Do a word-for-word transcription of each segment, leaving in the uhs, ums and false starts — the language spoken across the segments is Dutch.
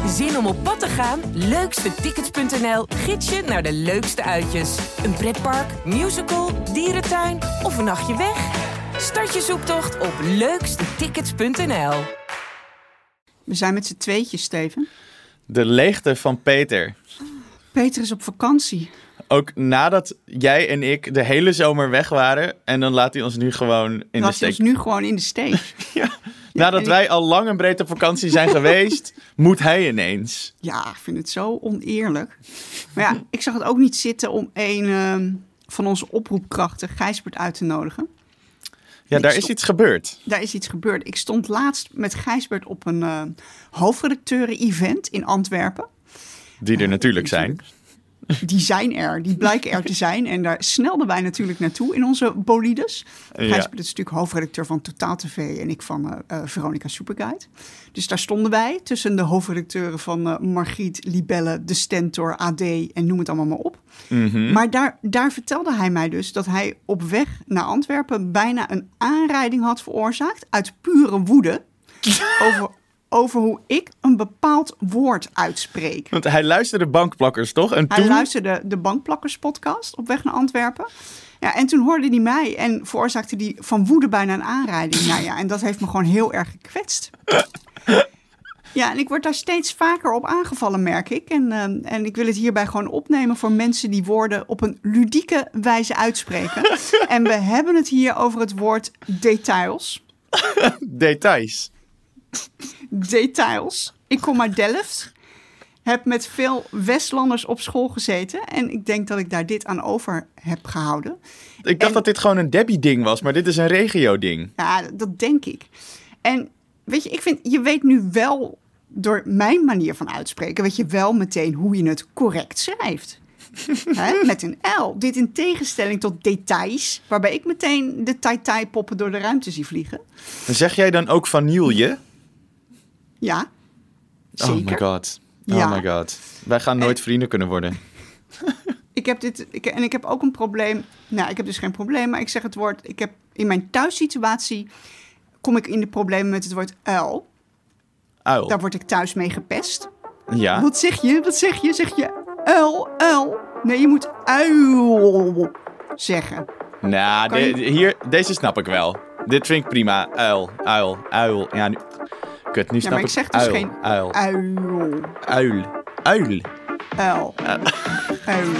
Zin om op pad te gaan? leukste tickets punt n l gids je naar de leukste uitjes. Een pretpark, musical, dierentuin of een nachtje weg? Start je zoektocht op leukste tickets punt n l. We zijn met z'n tweetjes, Steven. De leegte van Peter. Peter is op vakantie. Ook nadat jij en ik de hele zomer weg waren. En dan laat hij ons nu gewoon in laat de steek. Laat hij ons nu gewoon in de steek. ja. Ja, Nadat wij ik... al lang en breed op vakantie zijn geweest, moet hij ineens. Ja, ik vind het zo oneerlijk. Maar ja, ik zag het ook niet zitten om een uh, van onze oproepkrachten, Gijsbert, uit te nodigen. Ja, daar stond... is iets gebeurd. Daar is iets gebeurd. Ik stond laatst met Gijsbert op een uh, hoofdredacteuren-event in Antwerpen. Die er uh, natuurlijk zijn. Die zijn er, die blijken er te zijn. En daar snelden wij natuurlijk naartoe in onze bolides. Ja. Gijsbert is natuurlijk hoofdredacteur van Totaal T V en ik van uh, uh, Veronica Superguide. Dus daar stonden wij tussen de hoofdredacteuren van uh, Margriet, Libelle, De Stentor, A D en noem het allemaal maar op. Mm-hmm. Maar daar, daar vertelde hij mij dus dat hij op weg naar Antwerpen bijna een aanrijding had veroorzaakt uit pure woede over... over hoe ik een bepaald woord uitspreek. Want hij luisterde Bankplakkers, toch? En hij toen... luisterde de Bankplakkers podcast op weg naar Antwerpen. Ja, en toen hoorde hij mij en veroorzaakte hij van woede bijna een aanrijding. Nou ja, en dat heeft me gewoon heel erg gekwetst. Ja, en ik word daar steeds vaker op aangevallen, merk ik. En, uh, en ik wil het hierbij gewoon opnemen voor mensen die woorden op een ludieke wijze uitspreken. En we hebben het hier over het woord details. Details. Details. Ik kom uit Delft. Heb met veel Westlanders op school gezeten. En ik denk dat ik daar dit aan over heb gehouden. Ik dacht en, dat dit gewoon een Debbie-ding was, maar dit is een regio-ding. Ja, dat denk ik. En weet je, ik vind, je weet nu wel, door mijn manier van uitspreken, weet je wel meteen hoe je het correct schrijft. He, met een L. Dit in tegenstelling tot details, waarbij ik meteen de tai-tai-poppen door de ruimte zie vliegen. Zeg jij dan ook vanille? Ja, zeker. Oh my god. Oh ja. my god. Wij gaan nooit en, vrienden kunnen worden. ik heb dit, ik, en ik heb ook een probleem. Nou, ik heb dus geen probleem, maar ik zeg het woord. Ik heb in mijn thuissituatie kom ik in de problemen met het woord uil. Uil. Daar word ik thuis mee gepest. Ja. Wat zeg je? Wat zeg je? Zeg je uil, uil? Nee, je moet uil zeggen. Nou, de, de, hier, deze snap ik wel. Dit vind ik prima. Uil, uil, uil. Ja, nu... Kut, nu snap ja, maar ik zeg dus uil, geen uil. Uil. Uil. Uil. Uil. Uil.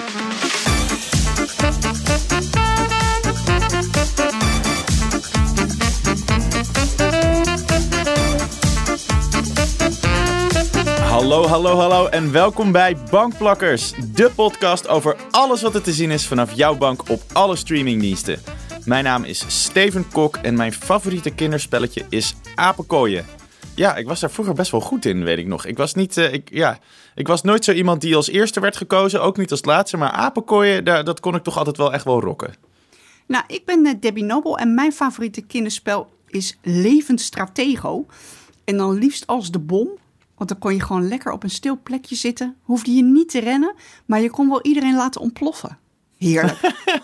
Hallo, hallo, hallo en welkom bij Bankplakkers. De podcast over alles wat er te zien is vanaf jouw bank op alle streamingdiensten. Mijn naam is Steven Kok en mijn favoriete kinderspelletje is apenkooien. Ja, ik was daar vroeger best wel goed in, weet ik nog. Ik was niet, uh, ik, ja, ik was nooit zo iemand die als eerste werd gekozen, ook niet als laatste. Maar apenkooien, daar, dat kon ik toch altijd wel echt wel rocken. Nou, ik ben uh, Debbie Nobel en mijn favoriete kinderspel is Levend Stratego. En dan liefst als de bom, want dan kon je gewoon lekker op een stil plekje zitten. Hoefde je niet te rennen, maar je kon wel iedereen laten ontploffen. Heerlijk.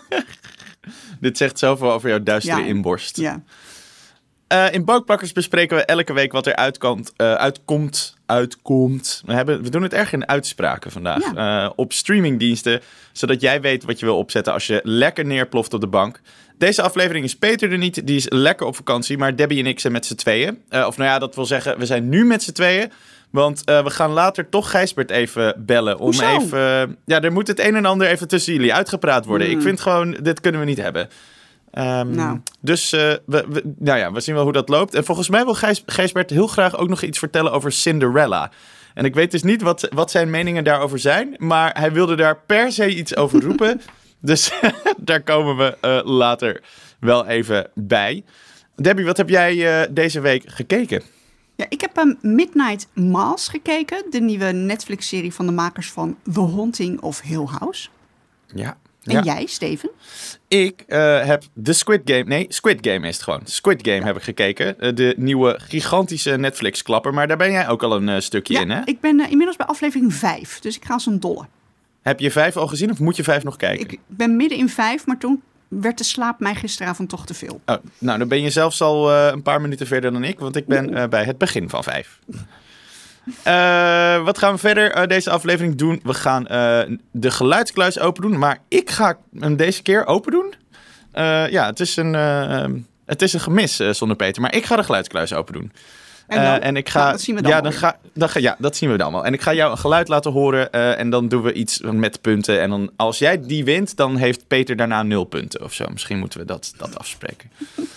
Dit zegt zoveel over jouw duistere ja, inborst. Ja. Uh, in Bankplakkers bespreken we elke week wat er uitkomt, uh, uitkomt, uitkomt. We, hebben, we doen het erg in uitspraken vandaag. Ja. Uh, op streamingdiensten, zodat jij weet wat je wil opzetten als je lekker neerploft op de bank. Deze aflevering is Peter er niet, die is lekker op vakantie, maar Debbie en ik zijn met z'n tweeën. Uh, of nou ja, dat wil zeggen, we zijn nu met z'n tweeën. Want uh, we gaan later toch Gijsbert even bellen. Om Hoezo? even. Uh, ja, er moet het een en ander even tussen jullie uitgepraat worden. Mm. Ik vind gewoon, dit kunnen we niet hebben. Um, nou. Dus uh, we, we, nou ja, we zien wel hoe dat loopt. En volgens mij wil Gijs, Gijsbert heel graag ook nog iets vertellen over Cinderella. En ik weet dus niet wat, wat zijn meningen daarover zijn. Maar hij wilde daar per se iets over roepen. Dus daar komen we uh, later wel even bij. Debbie, wat heb jij uh, deze week gekeken? Ja, ik heb um, Midnight Mass gekeken. De nieuwe Netflix-serie van de makers van The Haunting of Hill House. Ja. En ja. jij, Steven? Ik uh, heb The Squid Game... Nee, Squid Game is het gewoon. Squid Game ja. heb ik gekeken. Uh, de nieuwe gigantische Netflix-klapper. Maar daar ben jij ook al een uh, stukje ja, in, hè? Ik ben uh, inmiddels bij aflevering vijf. Dus ik ga als een dolle. Heb je vijf al gezien of moet je vijf nog kijken? Ik ben midden in vijf, maar toen werd de slaap mij gisteravond toch te veel. Oh, nou, dan ben je zelfs al uh, een paar minuten verder dan ik. Want ik ben uh, bij het begin van vijf. Uh, wat gaan we verder uh, deze aflevering doen? We gaan uh, de geluidskluis open doen. Maar ik ga hem deze keer open doen. Uh, ja, het is een, uh, het is een gemis uh, zonder Peter. Maar ik ga de geluidskluis open doen. En, dan, uh, en ik ga, nou, dat zien we dan ja, dan ga, dan ga, ja, dat zien we dan wel. En ik ga jou een geluid laten horen. Uh, en dan doen we iets met punten. En dan, als jij die wint, dan heeft Peter daarna nul punten of zo. Misschien moeten we dat, dat afspreken.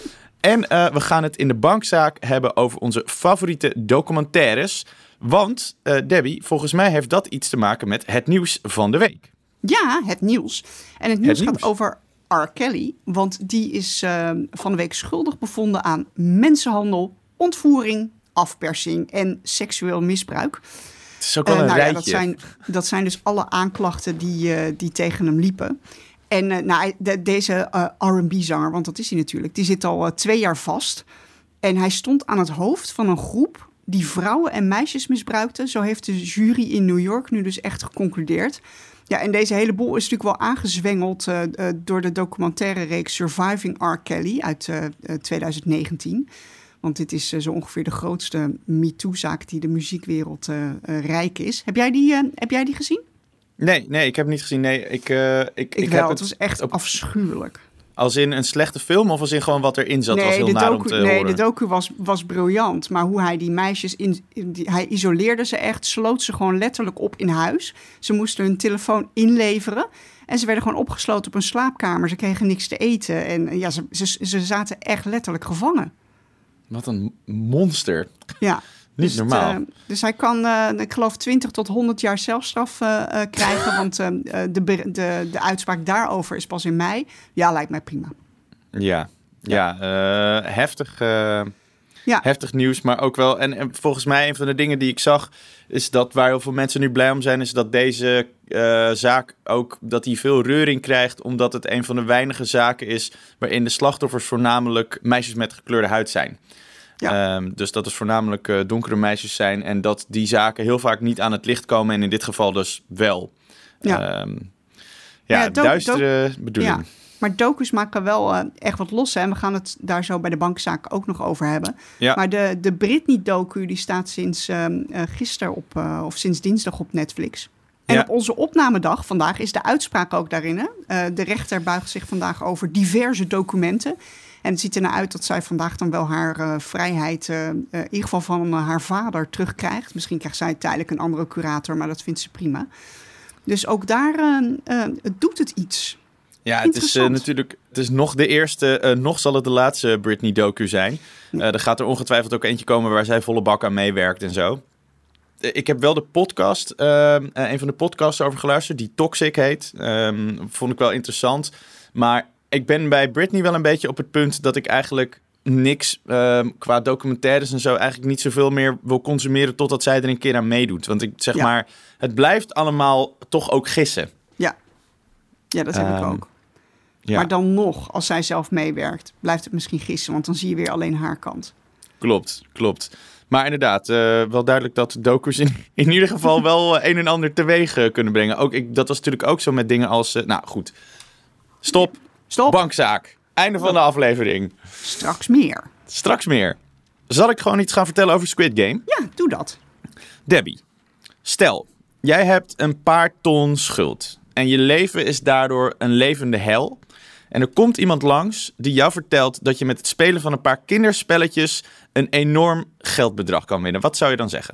En uh, we gaan het in de bankzaak hebben over onze favoriete documentaires. Want, uh, Debbie, volgens mij heeft dat iets te maken met het nieuws van de week. Ja, het nieuws. En het nieuws het gaat nieuws. over R. Kelly. Want die is uh, van de week schuldig bevonden aan mensenhandel, ontvoering, afpersing en seksueel misbruik. Het is ook wel uh, een nou rijtje. Ja, dat, zijn, dat zijn dus alle aanklachten die, uh, die tegen hem liepen. En uh, nou, de, deze uh, R en B-zanger, want dat is hij natuurlijk, die zit al uh, twee jaar vast. En hij stond aan het hoofd van een groep die vrouwen en meisjes misbruikte. Zo heeft de jury in New York nu dus echt geconcludeerd. Ja, en deze hele boel is natuurlijk wel aangezwengeld uh, uh, door de documentaire reeks Surviving R. Kelly uit uh, uh, twintig negentien. Want dit is uh, zo ongeveer de grootste MeToo-zaak die de muziekwereld uh, uh, rijk is. Heb jij die, uh, heb jij die gezien? Nee, nee, ik heb het niet gezien. Nee, ik, uh, ik, Ik, ik wel, heb het was echt op, afschuwelijk. Als in een slechte film of als in gewoon wat erin zat? Nee, was heel de naar docu, om te nee horen. de docu was, was briljant. Maar hoe hij die meisjes... In, in die, hij isoleerde ze echt, sloot ze gewoon letterlijk op in huis. Ze moesten hun telefoon inleveren. En ze werden gewoon opgesloten op een slaapkamer. Ze kregen niks te eten. En ja, ze, ze, ze zaten echt letterlijk gevangen. Wat een monster. Ja. Niet dus normaal. Het, uh, dus hij kan, uh, ik geloof, twintig tot honderd jaar celstraf uh, uh, krijgen. Want uh, de, de, de uitspraak daarover is pas in mei. Ja, lijkt mij prima. Ja, ja, ja uh, heftig, uh, ja. heftig nieuws. Maar ook wel, en, en volgens mij een van de dingen die ik zag, is dat waar heel veel mensen nu blij om zijn, is dat deze uh, zaak ook, dat die veel reuring krijgt, omdat het een van de weinige zaken is waarin de slachtoffers voornamelijk meisjes met gekleurde huid zijn. Ja. Um, dus dat het voornamelijk uh, donkere meisjes zijn en dat die zaken heel vaak niet aan het licht komen en in dit geval dus wel. Ja, um, ja, ja do- duistere do- bedoeling. Ja. Maar docus maken wel uh, echt wat los. Hè? We gaan het daar zo bij de bankzaak ook nog over hebben. Ja. Maar de, de Britney-docu die staat sinds uh, uh, gisteren op, uh, of sinds dinsdag op Netflix. En ja. op onze opnamedag vandaag is de uitspraak ook daarin. Hè? Uh, de rechter buigt zich vandaag over diverse documenten. En het ziet er nou uit dat zij vandaag dan wel haar uh, vrijheid, uh, uh, in ieder geval van uh, haar vader, terugkrijgt. Misschien krijgt zij tijdelijk een andere curator, maar dat vindt ze prima. Dus ook daar uh, uh, doet het iets. Ja, het is uh, natuurlijk, het is nog de eerste, uh, nog zal het de laatste Britney-docu zijn. Uh, er gaat er ongetwijfeld ook eentje komen waar zij volle bak aan meewerkt en zo. Uh, ik heb wel de podcast, uh, uh, een van de podcasts over geluisterd, die Toxic heet. Um, vond ik wel interessant. Maar ik ben bij Britney wel een beetje op het punt dat ik eigenlijk niks uh, qua documentaires en zo eigenlijk niet zoveel meer wil consumeren totdat zij er een keer aan meedoet. Want ik zeg ja. maar, het blijft allemaal toch ook gissen. Ja, ja dat heb um, ik ook. Ja. Maar dan nog, als zij zelf meewerkt, blijft het misschien gissen, want dan zie je weer alleen haar kant. Klopt, klopt. Maar inderdaad, uh, wel duidelijk dat docus in, in ieder geval wel uh, een en ander teweeg uh, kunnen brengen. Ook, ik, dat was natuurlijk ook zo met dingen als, uh, nou goed, stop. Stop. Bankzaak. Einde van de aflevering. Straks meer. Straks meer. Zal ik gewoon iets gaan vertellen over Squid Game? Ja, doe dat. Debbie, stel, jij hebt een paar ton schuld. En je leven is daardoor een levende hel. En er komt iemand langs die jou vertelt dat je met het spelen van een paar kinderspelletjes een enorm geldbedrag kan winnen. Wat zou je dan zeggen?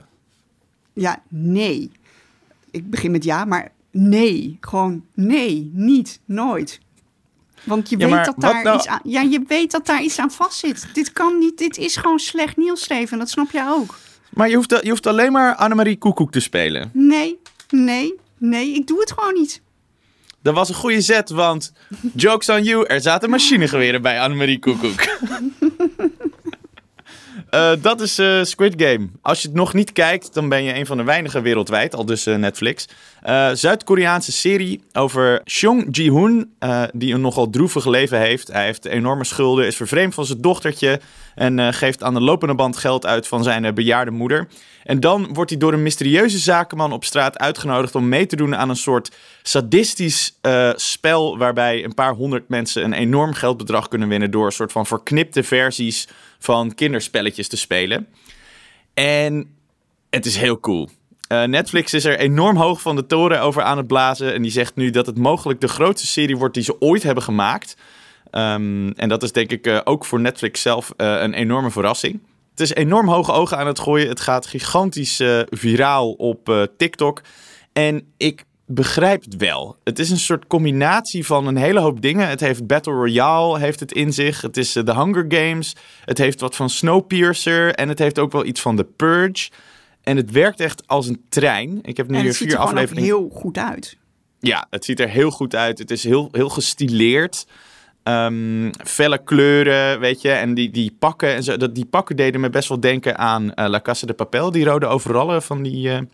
Ja, nee. Ik begin met ja, maar nee. Gewoon nee, niet, nooit. Want je, ja, weet dat daar nou... iets aan, ja, je weet dat daar iets aan vastzit. Dit kan niet, dit is gewoon slecht nieuws, Steven. Dat snap jij ook. Maar je hoeft, je hoeft alleen maar Annemarie Koekoek te spelen. Nee, nee, nee. Ik doe het gewoon niet. Dat was een goede zet, want jokes on you, er zaten machinegeweren bij Annemarie Koekoek. uh, dat is uh, Squid Game. Als je het nog niet kijkt, dan ben je een van de weinigen wereldwijd, al dus uh, Netflix. Uh, Zuid-Koreaanse serie over Song Ji-hoon, uh, die een nogal droevig leven heeft. Hij heeft enorme schulden, is vervreemd van zijn dochtertje en uh, geeft aan de lopende band geld uit van zijn uh, bejaarde moeder. En dan wordt hij door een mysterieuze zakenman op straat uitgenodigd om mee te doen aan een soort sadistisch uh, spel waarbij een paar honderd mensen een enorm geldbedrag kunnen winnen door een soort van verknipte versies van kinderspelletjes te spelen. En Het is heel cool. Uh, Netflix is er enorm hoog van de toren over aan het blazen. En die zegt nu dat het mogelijk de grootste serie wordt die ze ooit hebben gemaakt. Um, en dat is denk ik uh, ook voor Netflix zelf uh, een enorme verrassing. Het is enorm hoge ogen aan het gooien. Het gaat gigantisch uh, viraal op uh, TikTok. En ik begrijp het wel. Het is een soort combinatie van een hele hoop dingen. Het heeft Battle Royale, heeft het in zich. Het is uh, The Hunger Games. Het heeft wat van Snowpiercer. En het heeft ook wel iets van The Purge. En het werkt echt als een trein. Ik heb nu hier vier afleveringen. Het ziet er heel goed uit. Ja, het ziet er heel goed uit. Het is heel, heel gestileerd. Um, felle kleuren, weet je. En die, die pakken en zo. Dat, die pakken deden me best wel denken aan uh, La Casa de Papel. Die rode overallen van die, uh, um,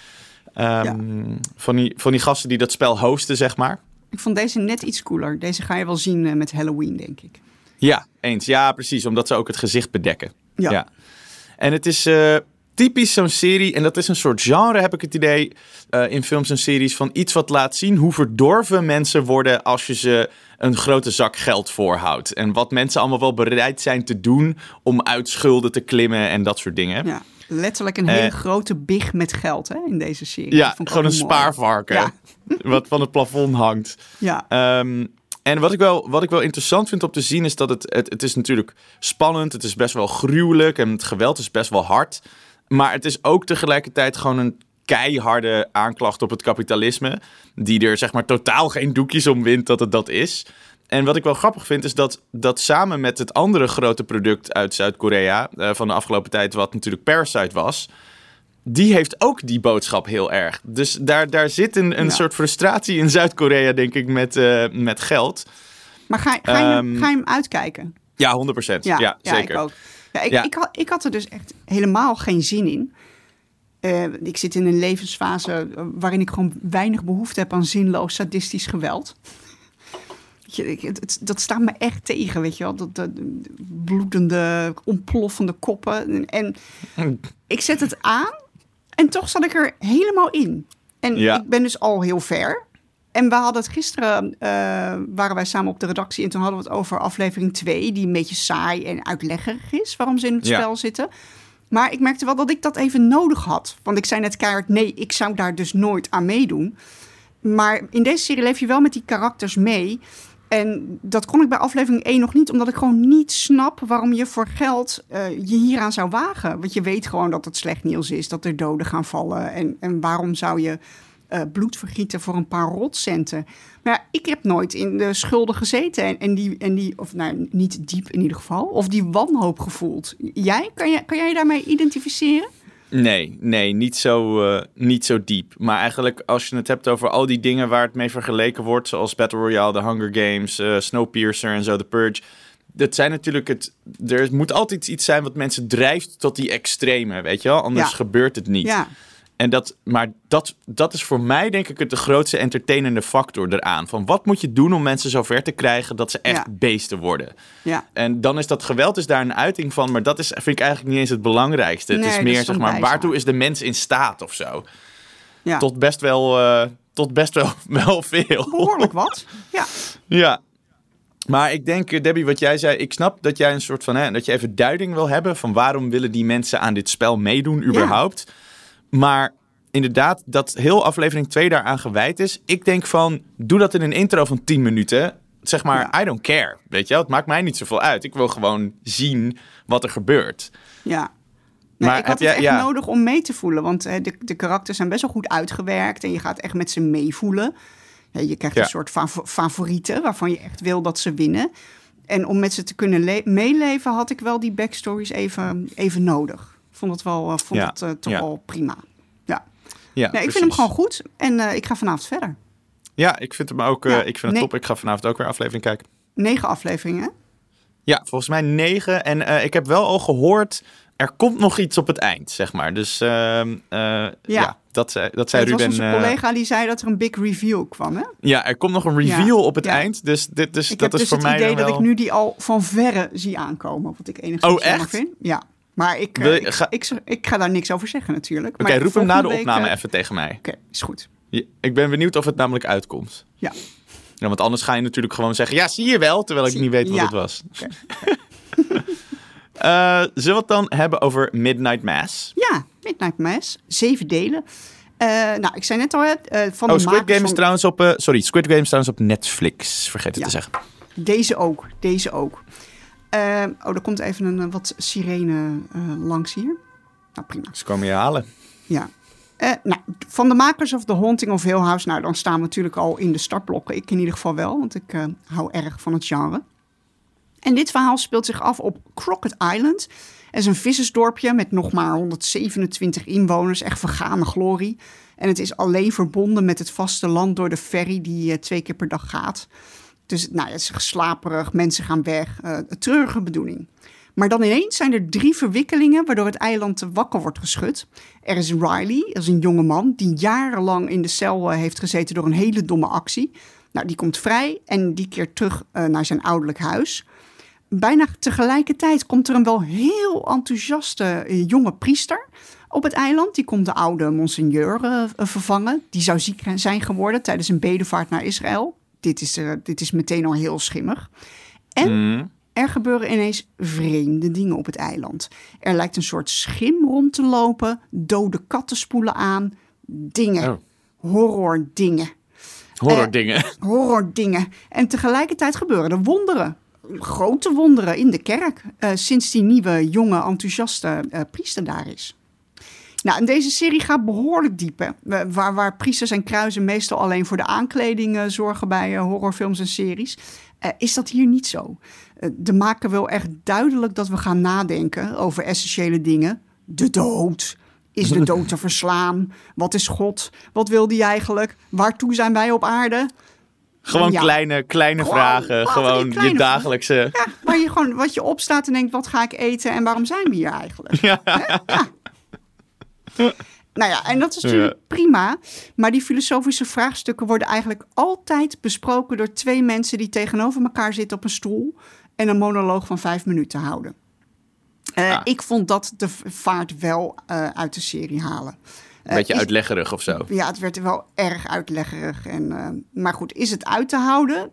ja. van die, van die gasten die dat spel hosten, zeg maar. Ik vond deze net iets cooler. Deze ga je wel zien uh, met Halloween, denk ik. Ja, eens. Ja, precies. Omdat ze ook het gezicht bedekken. Ja. ja. En het is... Uh, typisch zo'n serie, en dat is een soort genre, heb ik het idee, uh, in films en series, van iets wat laat zien hoe verdorven mensen worden als je ze een grote zak geld voorhoudt. En wat mensen allemaal wel bereid zijn te doen om uit schulden te klimmen en dat soort dingen. Ja, letterlijk een hele uh, grote big met geld hè, in deze serie. Ja, gewoon een spaarvarken, ja. Wat van het plafond hangt. Ja. Um, En wat ik, wel, wat ik wel interessant vind om te zien is dat het, het, het is natuurlijk spannend. Het is best wel gruwelijk en het geweld is best wel hard. Maar het is ook tegelijkertijd gewoon een keiharde aanklacht op het kapitalisme. Die er zeg maar totaal geen doekjes om wint dat het dat is. En wat ik wel grappig vind is dat, dat samen met het andere grote product uit Zuid-Korea uh, van de afgelopen tijd, wat natuurlijk Parasite was, die heeft ook die boodschap heel erg. Dus daar, daar zit een, een ja. soort frustratie in Zuid-Korea, denk ik, met, uh, met geld. Maar ga, ga, je, um, ga je hem uitkijken? Ja, honderd procent. Ja, ja, ja, zeker. Ik ook. Ja, ik, ja. ik, had, ik had er dus echt helemaal geen zin in. Uh, ik zit in een levensfase waarin ik gewoon weinig behoefte heb aan zinloos sadistisch geweld. Je, het, het, dat staat me echt tegen, weet je wel. Dat, dat, bloedende, ontploffende koppen. En ik zet het aan en toch zat ik er helemaal in. En ja. ik ben dus al heel ver. En we hadden het gisteren, uh, waren wij samen op de redactie en toen hadden we het over aflevering twee, die een beetje saai en uitleggerig is, waarom ze in het ja. spel zitten. Maar ik merkte wel dat ik dat even nodig had. Want ik zei net keihard, nee, ik zou daar dus nooit aan meedoen. Maar in deze serie leef je wel met die karakters mee. En dat kon ik bij aflevering één nog niet, omdat ik gewoon niet snap waarom je voor geld uh, je hieraan zou wagen. Want je weet gewoon dat het slecht nieuws is, dat er doden gaan vallen. En, en waarom zou je uh, bloed vergieten voor een paar rotcenten? Maar ja, ik heb nooit in de schulden gezeten. En, en, die, en die, of nou, niet diep in ieder geval, of die wanhoop gevoeld. Jij? Kan, je, kan jij je daarmee identificeren? Nee, nee, niet zo, uh, niet zo diep. Maar eigenlijk als je het hebt over al die dingen waar het mee vergeleken wordt, zoals Battle Royale, The Hunger Games, uh, Snowpiercer en zo, The Purge. Dat zijn natuurlijk het. Er moet altijd iets zijn wat mensen drijft tot die extreme, weet je wel? Anders ja. gebeurt het niet. Ja. En dat, maar dat, dat is voor mij denk ik het de grootste entertainende factor eraan. Van wat moet je doen om mensen zover te krijgen dat ze echt ja. beesten worden? Ja. En dan is dat geweld is daar een uiting van. Maar dat is, vind ik eigenlijk niet eens het belangrijkste. Nee, het is meer, is zeg maar, waartoe is de mens in staat of zo? Ja. Tot best wel, uh, tot best wel, wel veel. Behoorlijk wat, ja. Ja. Maar ik denk, Debbie, wat jij zei, ik snap dat jij een soort van, hè, dat je even duiding wil hebben van waarom willen die mensen aan dit spel meedoen überhaupt. Ja. Maar inderdaad, dat heel aflevering twee daaraan gewijd is. Ik denk van, doe dat in een intro van tien minuten. Zeg maar, ja. I don't care. Weet je wel, het maakt mij niet zoveel uit. Ik wil gewoon zien wat er gebeurt. Ja. Nee, maar ik had het jij, echt ja. nodig om mee te voelen. Want uh, de, de karakters zijn best wel goed uitgewerkt. En je gaat echt met ze meevoelen. Ja, je krijgt ja. een soort fav- favorieten waarvan je echt wil dat ze winnen. En om met ze te kunnen le- meeleven had ik wel die backstories even, even nodig. Ik vond het wel uh, vond ja. het, uh, toch ja. wel prima. Ja. Ja, nee, ik vind hem gewoon goed. En uh, ik ga vanavond verder. Ja, ik vind hem ook uh, ja. ik vind het nee. top. Ik ga vanavond ook weer aflevering kijken. Negen afleveringen? Ja, volgens mij negen. En uh, ik heb wel al gehoord, er komt nog iets op het eind, zeg maar. Dus uh, uh, ja. ja, dat zei, dat zei ja, Ruben. Het was onze collega die zei dat er een big reveal kwam, hè? Ja, er komt nog een reveal ja. op het ja. eind. Dus dit dus, ik dat heb is dus voor mij het idee wel... dat ik nu die al van verre zie aankomen. Wat ik enigszins oh, jammer echt? vind. Ja. Maar ik, je, ik, ga... ik, ik, ik ga daar niks over zeggen natuurlijk. Oké, okay, roep hem na de week, opname uh... even tegen mij. Oké, okay, is goed. Ja, ik ben benieuwd of het namelijk uitkomt. Ja. Ja, want anders ga je natuurlijk gewoon zeggen, ja, zie je wel, terwijl ik zie... niet weet wat ja. het was. Okay. Uh, zullen we het dan hebben over Midnight Mass? Ja, Midnight Mass. Zeven delen. Uh, nou, ik zei net al, uh, van oh, de Squid Game van... is trouwens op... Uh, sorry, Squid Game is trouwens op Netflix. Vergeet het ja. te zeggen. Deze ook, deze ook. Uh, oh, er komt even een wat sirene uh, langs hier. Nou, prima. Ze komen je halen. Ja. Uh, nou, van de makers of The Haunting of Hill House, nou, dan staan we natuurlijk al in de startblokken. Ik in ieder geval wel, want ik uh, hou erg van het genre. En dit verhaal speelt zich af op Crockett Island. Het is een vissersdorpje met nog maar honderdzevenentwintig inwoners, echt vergane glorie. En het is alleen verbonden met het vasteland door de ferry die uh, twee keer per dag gaat. Dus nou, het is geslaperig, mensen gaan weg, uh, een treurige bedoeling. Maar dan ineens zijn er drie verwikkelingen waardoor het eiland wakker wordt geschud. Er is Riley, dat is een jonge man die jarenlang in de cel uh, heeft gezeten door een hele domme actie. Nou, die komt vrij en die keert terug uh, naar zijn ouderlijk huis. Bijna tegelijkertijd komt er een wel heel enthousiaste uh, jonge priester op het eiland. Die komt de oude monseigneur uh, vervangen. Die zou ziek zijn geworden tijdens een bedevaart naar Israël. Dit is, uh, dit is meteen al heel schimmig. En mm. er gebeuren ineens vreemde dingen op het eiland. Er lijkt een soort schim rond te lopen. Dode katten spoelen aan. Dingen. Oh. Horror dingen. Horror dingen. Uh, horror dingen. En tegelijkertijd gebeuren er wonderen. Grote wonderen in de kerk. Uh, sinds die nieuwe, jonge, enthousiaste uh, priester daar is. Nou, en deze serie gaat behoorlijk diep. Hè? Waar, waar priesters en kruisen meestal alleen voor de aankleding uh, zorgen bij uh, horrorfilms en series. Uh, is dat hier niet zo. Uh, de maker wil echt duidelijk dat we gaan nadenken over essentiële dingen. De dood. Is de dood te verslaan? Wat is God? Wat wil die eigenlijk? Waartoe zijn wij op aarde? Gewoon ja. kleine, kleine gewoon, vragen. Gewoon kleine je dagelijkse... Ja, waar je gewoon wat je opstaat en denkt, wat ga ik eten en waarom zijn we hier eigenlijk? Ja. ja. Nou ja, en dat is natuurlijk ja. prima. Maar die filosofische vraagstukken worden eigenlijk altijd besproken door twee mensen die tegenover elkaar zitten op een stoel en een monoloog van vijf minuten houden. Uh, ah. Ik vond dat de vaart wel uh, uit de serie halen. Een beetje uh, is, uitleggerig of zo. Ja, het werd wel erg uitleggerig. En, uh, maar goed, is het uit te houden?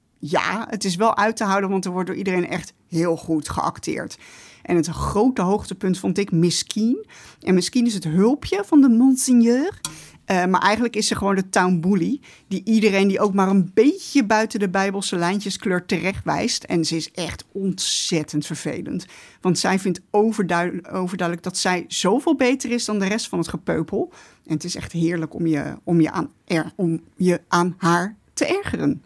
Ja, het is wel uit te houden, want er wordt door iedereen echt heel goed geacteerd. En het grote hoogtepunt vond ik Miss Keen. En Miss Keen is het hulpje van de monseigneur. Uh, maar eigenlijk is ze gewoon de town bully. Die iedereen die ook maar een beetje buiten de bijbelse lijntjes kleurt terecht wijst. En ze is echt ontzettend vervelend. Want zij vindt overduidelijk, overduidelijk dat zij zoveel beter is dan de rest van het gepeupel. En het is echt heerlijk om je, om je, aan, er, om je aan haar te ergeren.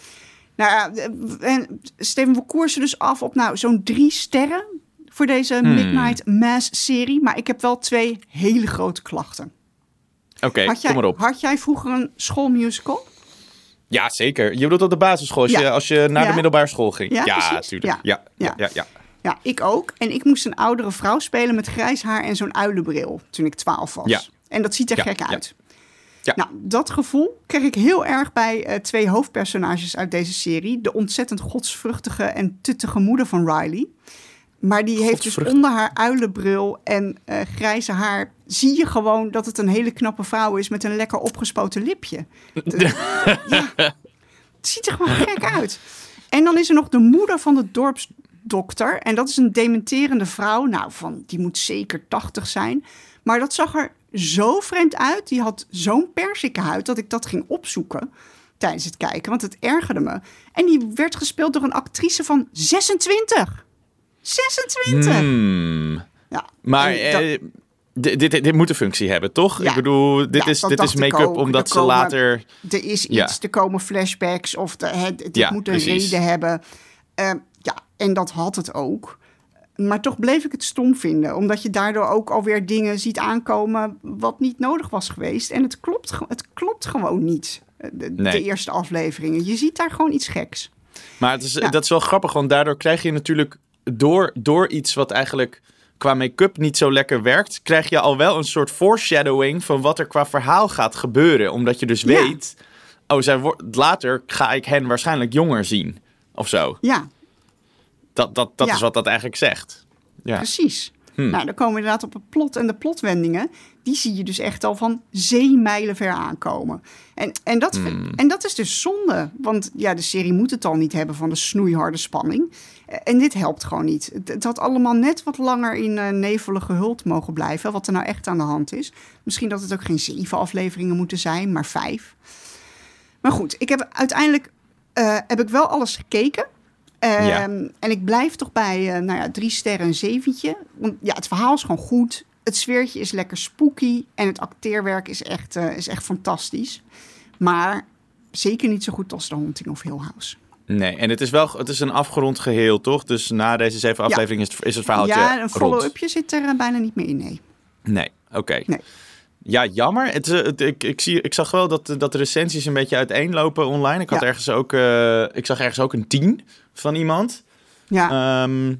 Nou ja, en Steven, we koersen dus af op nou, zo'n drie sterren voor deze hmm. Midnight Mass-serie. Maar ik heb wel twee hele grote klachten. Oké, okay, kom maar op. Had jij vroeger een schoolmusical? Ja, zeker. Je bedoelt op de basisschool, als, ja. je, als je naar ja. de middelbare school ging. Ja, ja natuurlijk. Ja. Ja. Ja. Ja, ja. ja, ik ook. En ik moest een oudere vrouw spelen met grijs haar en zo'n uilenbril toen ik twaalf was. Ja. En dat ziet er ja. gek uit. Ja. Ja. Nou, dat gevoel kreeg ik heel erg bij uh, twee hoofdpersonages uit deze serie. De ontzettend godsvruchtige en tuttige moeder van Riley. Maar die heeft dus onder haar uilenbril en uh, grijze haar... zie je gewoon dat het een hele knappe vrouw is met een lekker opgespoten lipje. De, ja, het ziet er gewoon gek uit. En dan is er nog de moeder van de dorpsdokter. En dat is een dementerende vrouw. Nou, van, die moet zeker tachtig zijn. Maar dat zag er zo vreemd uit. Die had zo'n perzikke huid dat ik dat ging opzoeken tijdens het kijken. Want het ergerde me. En die werd gespeeld door een actrice van zesentwintig. zesentwintig! Hmm. Ja, maar dat, eh, dit, dit, dit moet een functie hebben, toch? Ja, ik bedoel, dit ja, is, dit is make-up omdat ze komen, later... Er is iets, ja. er komen flashbacks of de, het, dit ja, moet een precies. reden hebben. Uh, ja, en dat had het ook. Maar toch bleef ik het stom vinden. Omdat je daardoor ook alweer dingen ziet aankomen wat niet nodig was geweest. En het klopt, het klopt gewoon niet, de, nee. de eerste afleveringen. Je ziet daar gewoon iets geks. Maar het is, ja. dat is wel grappig, want daardoor krijg je natuurlijk... Door, door iets wat eigenlijk qua make-up niet zo lekker werkt... krijg je al wel een soort foreshadowing van wat er qua verhaal gaat gebeuren. Omdat je dus ja. weet... oh, zij wo- later ga ik hen waarschijnlijk jonger zien. Of zo. Ja. Dat, dat, dat ja. is wat dat eigenlijk zegt. Ja. Precies. Hmm. Nou, dan komen we inderdaad op het plot en de plotwendingen. Die zie je dus echt al van zeemijlen ver aankomen. En, en, dat, Hmm. en dat is dus zonde. Want ja, de serie moet het al niet hebben van de snoeiharde spanning. En dit helpt gewoon niet. Het, het had allemaal net wat langer in uh, nevelen gehuld mogen blijven. Wat er nou echt aan de hand is. Misschien dat het ook geen zeven afleveringen moeten zijn, maar vijf. Maar goed, ik heb uiteindelijk uh, heb ik wel alles gekeken. Um, ja. En ik blijf toch bij uh, nou ja, drie sterren en zeventje. Want ja, het verhaal is gewoon goed. Het sfeertje is lekker spooky. En het acteerwerk is echt, uh, is echt fantastisch. Maar zeker niet zo goed als The Haunting of Hill House. Nee, en het is wel het is een afgerond geheel, toch? Dus na deze zeven ja. afleveringen is het, is het verhaaltje Ja, een follow-upje rond. zit er uh, bijna niet meer in, nee. Nee, oké. Okay. Nee. Ja, jammer. Het, het, ik, ik, zie, ik zag wel dat, dat de recensies een beetje uiteenlopen online. Ik, had ja. ergens ook, uh, ik zag ergens ook een tien van iemand. Ja. Um,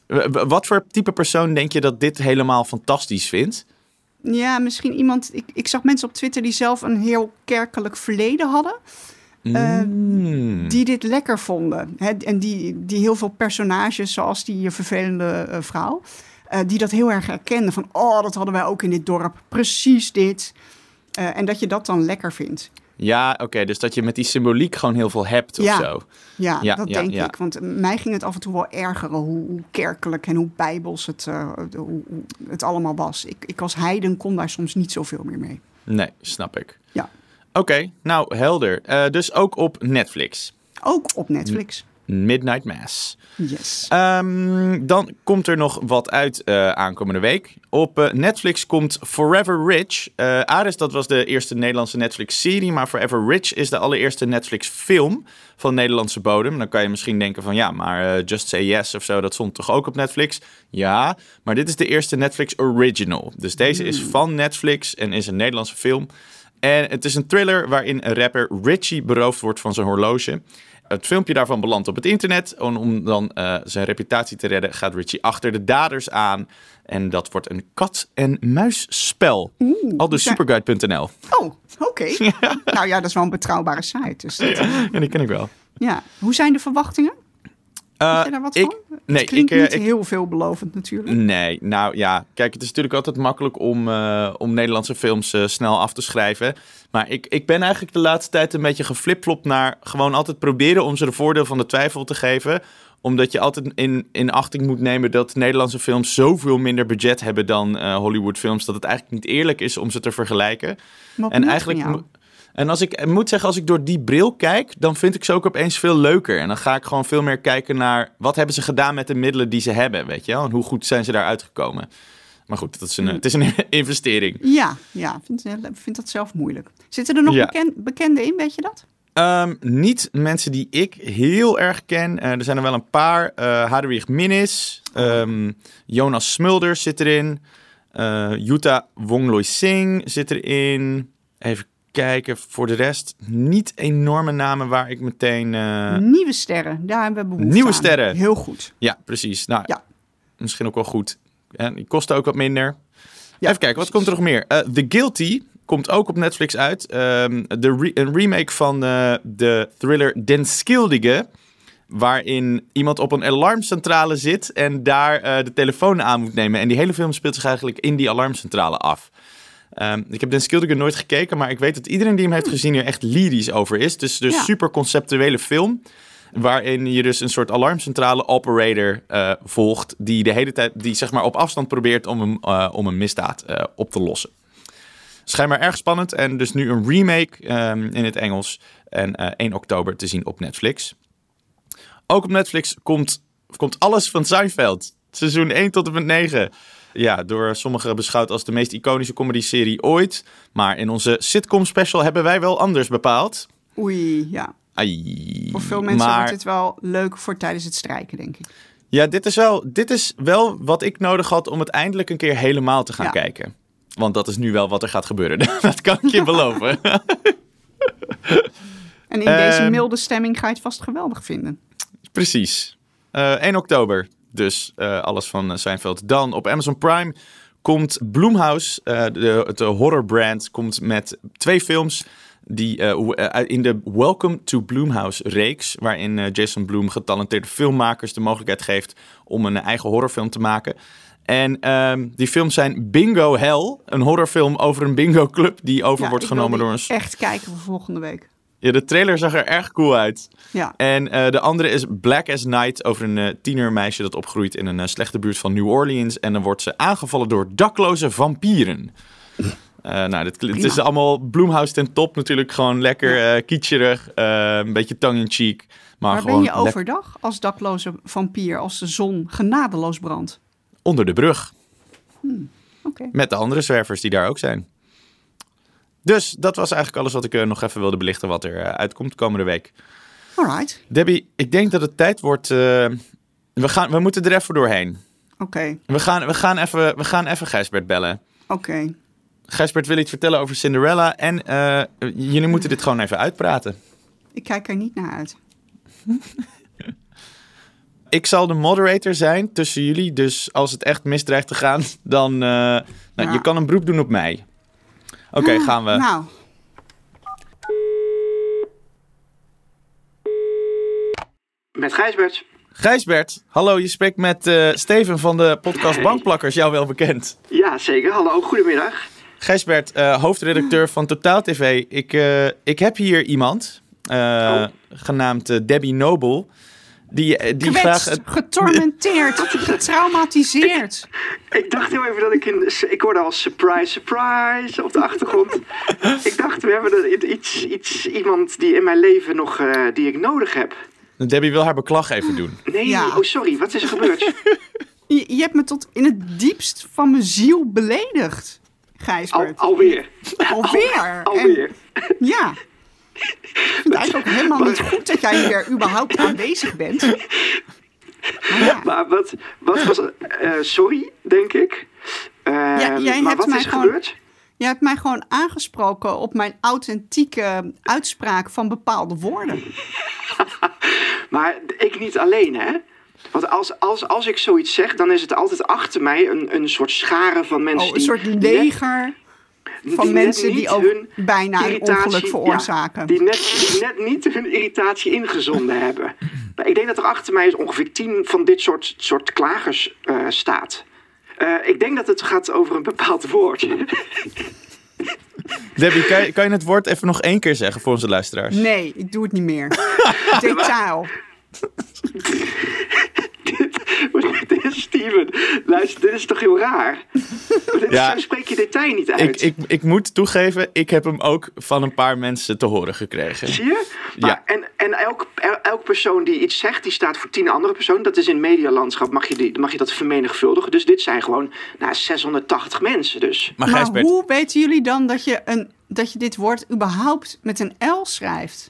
wat voor type persoon denk je dat dit helemaal fantastisch vindt? Ja, misschien iemand... Ik, ik zag mensen op Twitter die zelf een heel kerkelijk verleden hadden. Uh, mm. Die dit lekker vonden. Hè? En die, die heel veel personages, zoals die vervelende uh, vrouw... Uh, die dat heel erg herkenden. Van, oh, dat hadden wij ook in dit dorp. Precies dit. Uh, en dat je dat dan lekker vindt. Ja, oké. Okay, dus dat je met die symboliek gewoon heel veel hebt of ja. zo. Ja, ja dat ja, denk ja. ik. Want mij ging het af en toe wel ergeren hoe, hoe kerkelijk en hoe bijbels het, uh, hoe, hoe het allemaal was. Ik, ik als heiden kon daar soms niet zoveel meer mee. Nee, snap ik. Ja. Oké, okay, nou helder. Uh, dus ook op Netflix. Ook op Netflix. Midnight Mass. Yes. Um, dan komt er nog wat uit uh, aankomende week. Op uh, Netflix komt Forever Rich. Uh, Ares, dat was de eerste Nederlandse Netflix-serie. Maar Forever Rich is de allereerste Netflix-film van Nederlandse bodem. Dan kan je misschien denken van ja, maar uh, Just Say Yes of zo, dat stond toch ook op Netflix? Ja, maar dit is de eerste Netflix Original. Dus deze mm. is van Netflix en is een Nederlandse film. En het is een thriller waarin een rapper Richie beroofd wordt van zijn horloge. Het filmpje daarvan belandt op het internet. En om dan uh, zijn reputatie te redden gaat Richie achter de daders aan. En dat wordt een kat-en-muisspel. Aldus superguide punt n l. Oh, oké. Okay. Ja. Nou ja, dat is wel een betrouwbare site. Dus dat, uh... Ja, die ken ik wel. Ja. Hoe zijn de verwachtingen? Uh, Weet je daar wat ik, van? Nee, het klinkt ik, niet ik, heel veelbelovend natuurlijk. Nee, nou ja. Kijk, het is natuurlijk altijd makkelijk om, uh, om Nederlandse films uh, snel af te schrijven. Maar ik, ik ben eigenlijk de laatste tijd een beetje geflipflopt naar gewoon altijd proberen om ze de voordeel van de twijfel te geven. Omdat je altijd in, in achting moet nemen dat Nederlandse films zoveel minder budget hebben dan uh, Hollywood films. Dat het eigenlijk niet eerlijk is om ze te vergelijken. En eigenlijk... En als ik moet zeggen, als ik door die bril kijk, dan vind ik ze ook opeens veel leuker. En dan ga ik gewoon veel meer kijken naar wat hebben ze gedaan met de middelen die ze hebben, weet je wel? En hoe goed zijn ze daar uitgekomen. Maar goed, dat is een, het is een investering. Ja, ja, ik vind, vind dat zelf moeilijk. Zitten er nog ja. beken, bekenden in, weet je dat? Um, niet mensen die ik heel erg ken. Uh, er zijn er wel een paar. Uh, Hadewig Minnis, um, Jonas Smulders zit erin. Uh, Yuta Wongloy Singh zit erin. Even kijken, voor de rest niet enorme namen waar ik meteen... Uh... Nieuwe sterren, daar hebben we behoefte Nieuwe aan. sterren. Heel goed. Ja, precies. Nou, ja. Misschien ook wel goed. En die kosten ook wat minder. Ja, even kijken, wat precies. komt er nog meer? Uh, The Guilty komt ook op Netflix uit. Um, de re- een remake van uh, de thriller Den Schuldige, waarin iemand op een alarmcentrale zit en daar uh, de telefoon aan moet nemen. En die hele film speelt zich eigenlijk in die alarmcentrale af. Um, ik heb Den Schuldige nooit gekeken, maar ik weet dat iedereen die hem heeft gezien er echt lyrisch over is. Dus dus ja. super conceptuele film, waarin je dus een soort alarmcentrale operator uh, volgt, die de hele tijd, die zeg maar op afstand probeert om een, uh, om een misdaad uh, op te lossen. Schijnbaar erg spannend en dus nu een remake um, in het Engels en uh, één oktober te zien op Netflix. Ook op Netflix komt, komt alles van Seinfeld, seizoen één tot en met negen. Ja, door sommigen beschouwd als de meest iconische comedy-serie ooit. Maar in onze sitcom special hebben wij wel anders bepaald. Oei, ja. Ai, voor veel mensen maar... wordt dit wel leuk voor tijdens het strijken, denk ik. Ja, dit is, wel, dit is wel wat ik nodig had om het eindelijk een keer helemaal te gaan ja. kijken. Want dat is nu wel wat er gaat gebeuren. Dat kan ik je beloven. En in deze milde stemming ga je het vast geweldig vinden. Precies. Uh, één oktober. Dus uh, alles van uh, Seinfeld. Dan op Amazon Prime komt Blumhouse, uh, de, de horrorbrand, komt met twee films die uh, uh, in de Welcome to Blumhouse reeks, waarin uh, Jason Blum getalenteerde filmmakers de mogelijkheid geeft om een eigen horrorfilm te maken. En um, die films zijn Bingo Hell, een horrorfilm over een bingo club die over ja, wordt genomen door een... Ja, echt kijken voor volgende week. Ja, de trailer zag er erg cool uit. Ja. En uh, de andere is Black as Night over een uh, tienermeisje dat opgroeit in een uh, slechte buurt van New Orleans. En dan wordt ze aangevallen door dakloze vampieren. Uh, nou, dit, het is allemaal Blumhouse ten top natuurlijk. Gewoon lekker uh, kitscherig, uh, een beetje tongue-in-cheek. Maar Waar gewoon ben je overdag le- als dakloze vampier als de zon genadeloos brandt? Onder de brug. Hmm, okay. Met de andere zwervers die daar ook zijn. Dus dat was eigenlijk alles wat ik uh, nog even wilde belichten wat er uh, uitkomt komende week. Alright. Debbie, ik denk dat het tijd wordt... Uh, we, gaan, we moeten er even doorheen. Oké. Okay. We gaan, we gaan even, we gaan even Gijsbert bellen. Oké. Okay. Gijsbert wil iets vertellen over Cinderella. En uh, jullie moeten dit gewoon even uitpraten. Ik kijk er niet naar uit. Ik zal de moderator zijn tussen jullie. Dus als het echt misdreigt te gaan, dan... Uh, nou, ja. Je kan een beroep doen op mij. Oké, okay, ah, gaan we. Nou. Met Gijsbert. Gijsbert, hallo, je spreekt met uh, Steven van de podcast Bankplakkers, jou wel bekend. Ja, zeker. Hallo, goedemiddag. Gijsbert, uh, hoofdredacteur van Totaal T V. Ik, uh, ik heb hier iemand, uh, oh. genaamd uh, Debbie Noble. Die, die Kwetst, graag... getormenteerd, getraumatiseerd. Ik, ik dacht heel even dat ik... In, ik hoorde al surprise, surprise op de achtergrond. Ik dacht, we hebben iets, iets, iemand die in mijn leven nog, uh, die ik nodig heb. Debbie wil haar beklag even doen. Nee, ja. oh sorry, wat is er gebeurd? Je, je hebt me tot in het diepst van mijn ziel beledigd, Gijsbert. Al, alweer. Alweer. Al, alweer. En, ja. Ik vind het eigenlijk ook helemaal niet goed dat jij hier überhaupt aanwezig bent. Maar, ja. maar wat, wat was... Uh, sorry, denk ik. Uh, ja, jij maar hebt wat mij is er gewoon, gebeurd? Je hebt mij gewoon aangesproken op mijn authentieke uitspraak van bepaalde woorden. Maar ik niet alleen, hè? Want als, als, als ik zoiets zeg, dan is het altijd achter mij een, een soort schare van mensen... Oh, een soort leger die, van die mensen die ook bijna een ongeluk veroorzaken. Ja, die, net, die net niet hun irritatie ingezonden hebben. Maar ik denk dat er achter mij ongeveer tien van dit soort, soort klagers uh, staat. Uh, ik denk dat het gaat over een bepaald woord. Debbie, kan je, kan je het woord even nog één keer zeggen voor onze luisteraars? Nee, ik doe het niet meer. Detail. dit, dit is Steven. Luister, dit is toch heel raar? Dit ja, zo spreek je detail niet uit. Ik, ik, ik moet toegeven, ik heb hem ook van een paar mensen te horen gekregen. Zie je? Maar, ja. En, en elk, elk persoon die iets zegt, die staat voor tien andere personen. Dat is in medialandschap, mag je, die, mag je dat vermenigvuldigen. Dus dit zijn gewoon nou, zeshonderdtachtig mensen dus. Maar, maar hoe weten jullie dan dat je, een, dat je dit woord überhaupt met een L schrijft?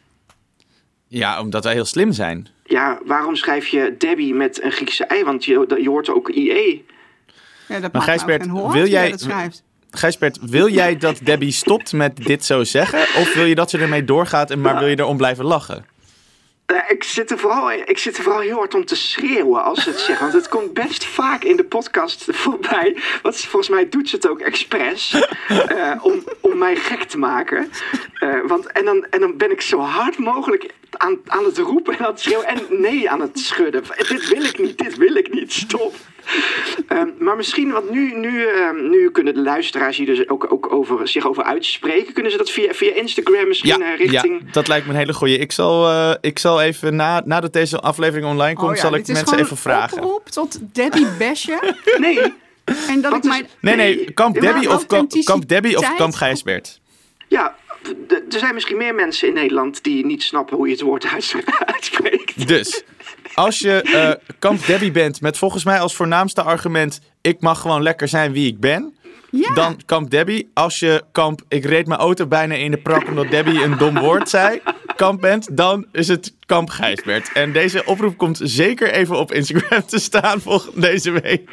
Ja, omdat wij heel slim zijn. Ja, waarom schrijf je Debbie met een Griekse ei? Want je, je hoort ook I E. Ja, dat maar Gijsbert, wil jij, dat schrijft. Gijsbert, wil jij dat Debbie stopt met dit zo zeggen? Of wil je dat ze ermee doorgaat en maar wil je erom blijven lachen? Uh, ik, zit er vooral, ik zit er vooral heel hard om te schreeuwen als ze het zegt. Want het komt best vaak in de podcast voorbij. Want volgens mij doet ze het ook expres. Uh, om, om mij gek te maken. Uh, want, en, dan, en dan ben ik zo hard mogelijk aan, aan het roepen en aan het schreeuwen. En nee aan het schudden. Dit wil ik niet, dit wil ik niet. Stop. Um, maar misschien, want nu, nu, uh, nu kunnen de luisteraars hier dus ook, ook over, zich over uitspreken. Kunnen ze dat via, via Instagram misschien ja, uh, richting... Ja, dat lijkt me een hele goeie. Ik zal, uh, ik zal even, na, nadat deze aflevering online komt, oh ja, zal ik mensen even vragen. Een oproep tot Debbie Besje. Nee. En dat ik mijn... Nee, nee, kamp Debbie of kamp, kamp Debbie of kamp Gijsbert. Ja, d- er zijn misschien meer mensen in Nederland die niet snappen hoe je het woord uitspreekt. Dus... Als je uh, kamp Debbie bent met volgens mij als voornaamste argument... ik mag gewoon lekker zijn wie ik ben... Ja. Dan kamp Debbie. Als je kamp ik reed mijn auto bijna in de prak... omdat Debbie een dom woord zei... kamp bent, dan is het kamp Gijsbert. En deze oproep komt zeker even op Instagram te staan volgende deze week.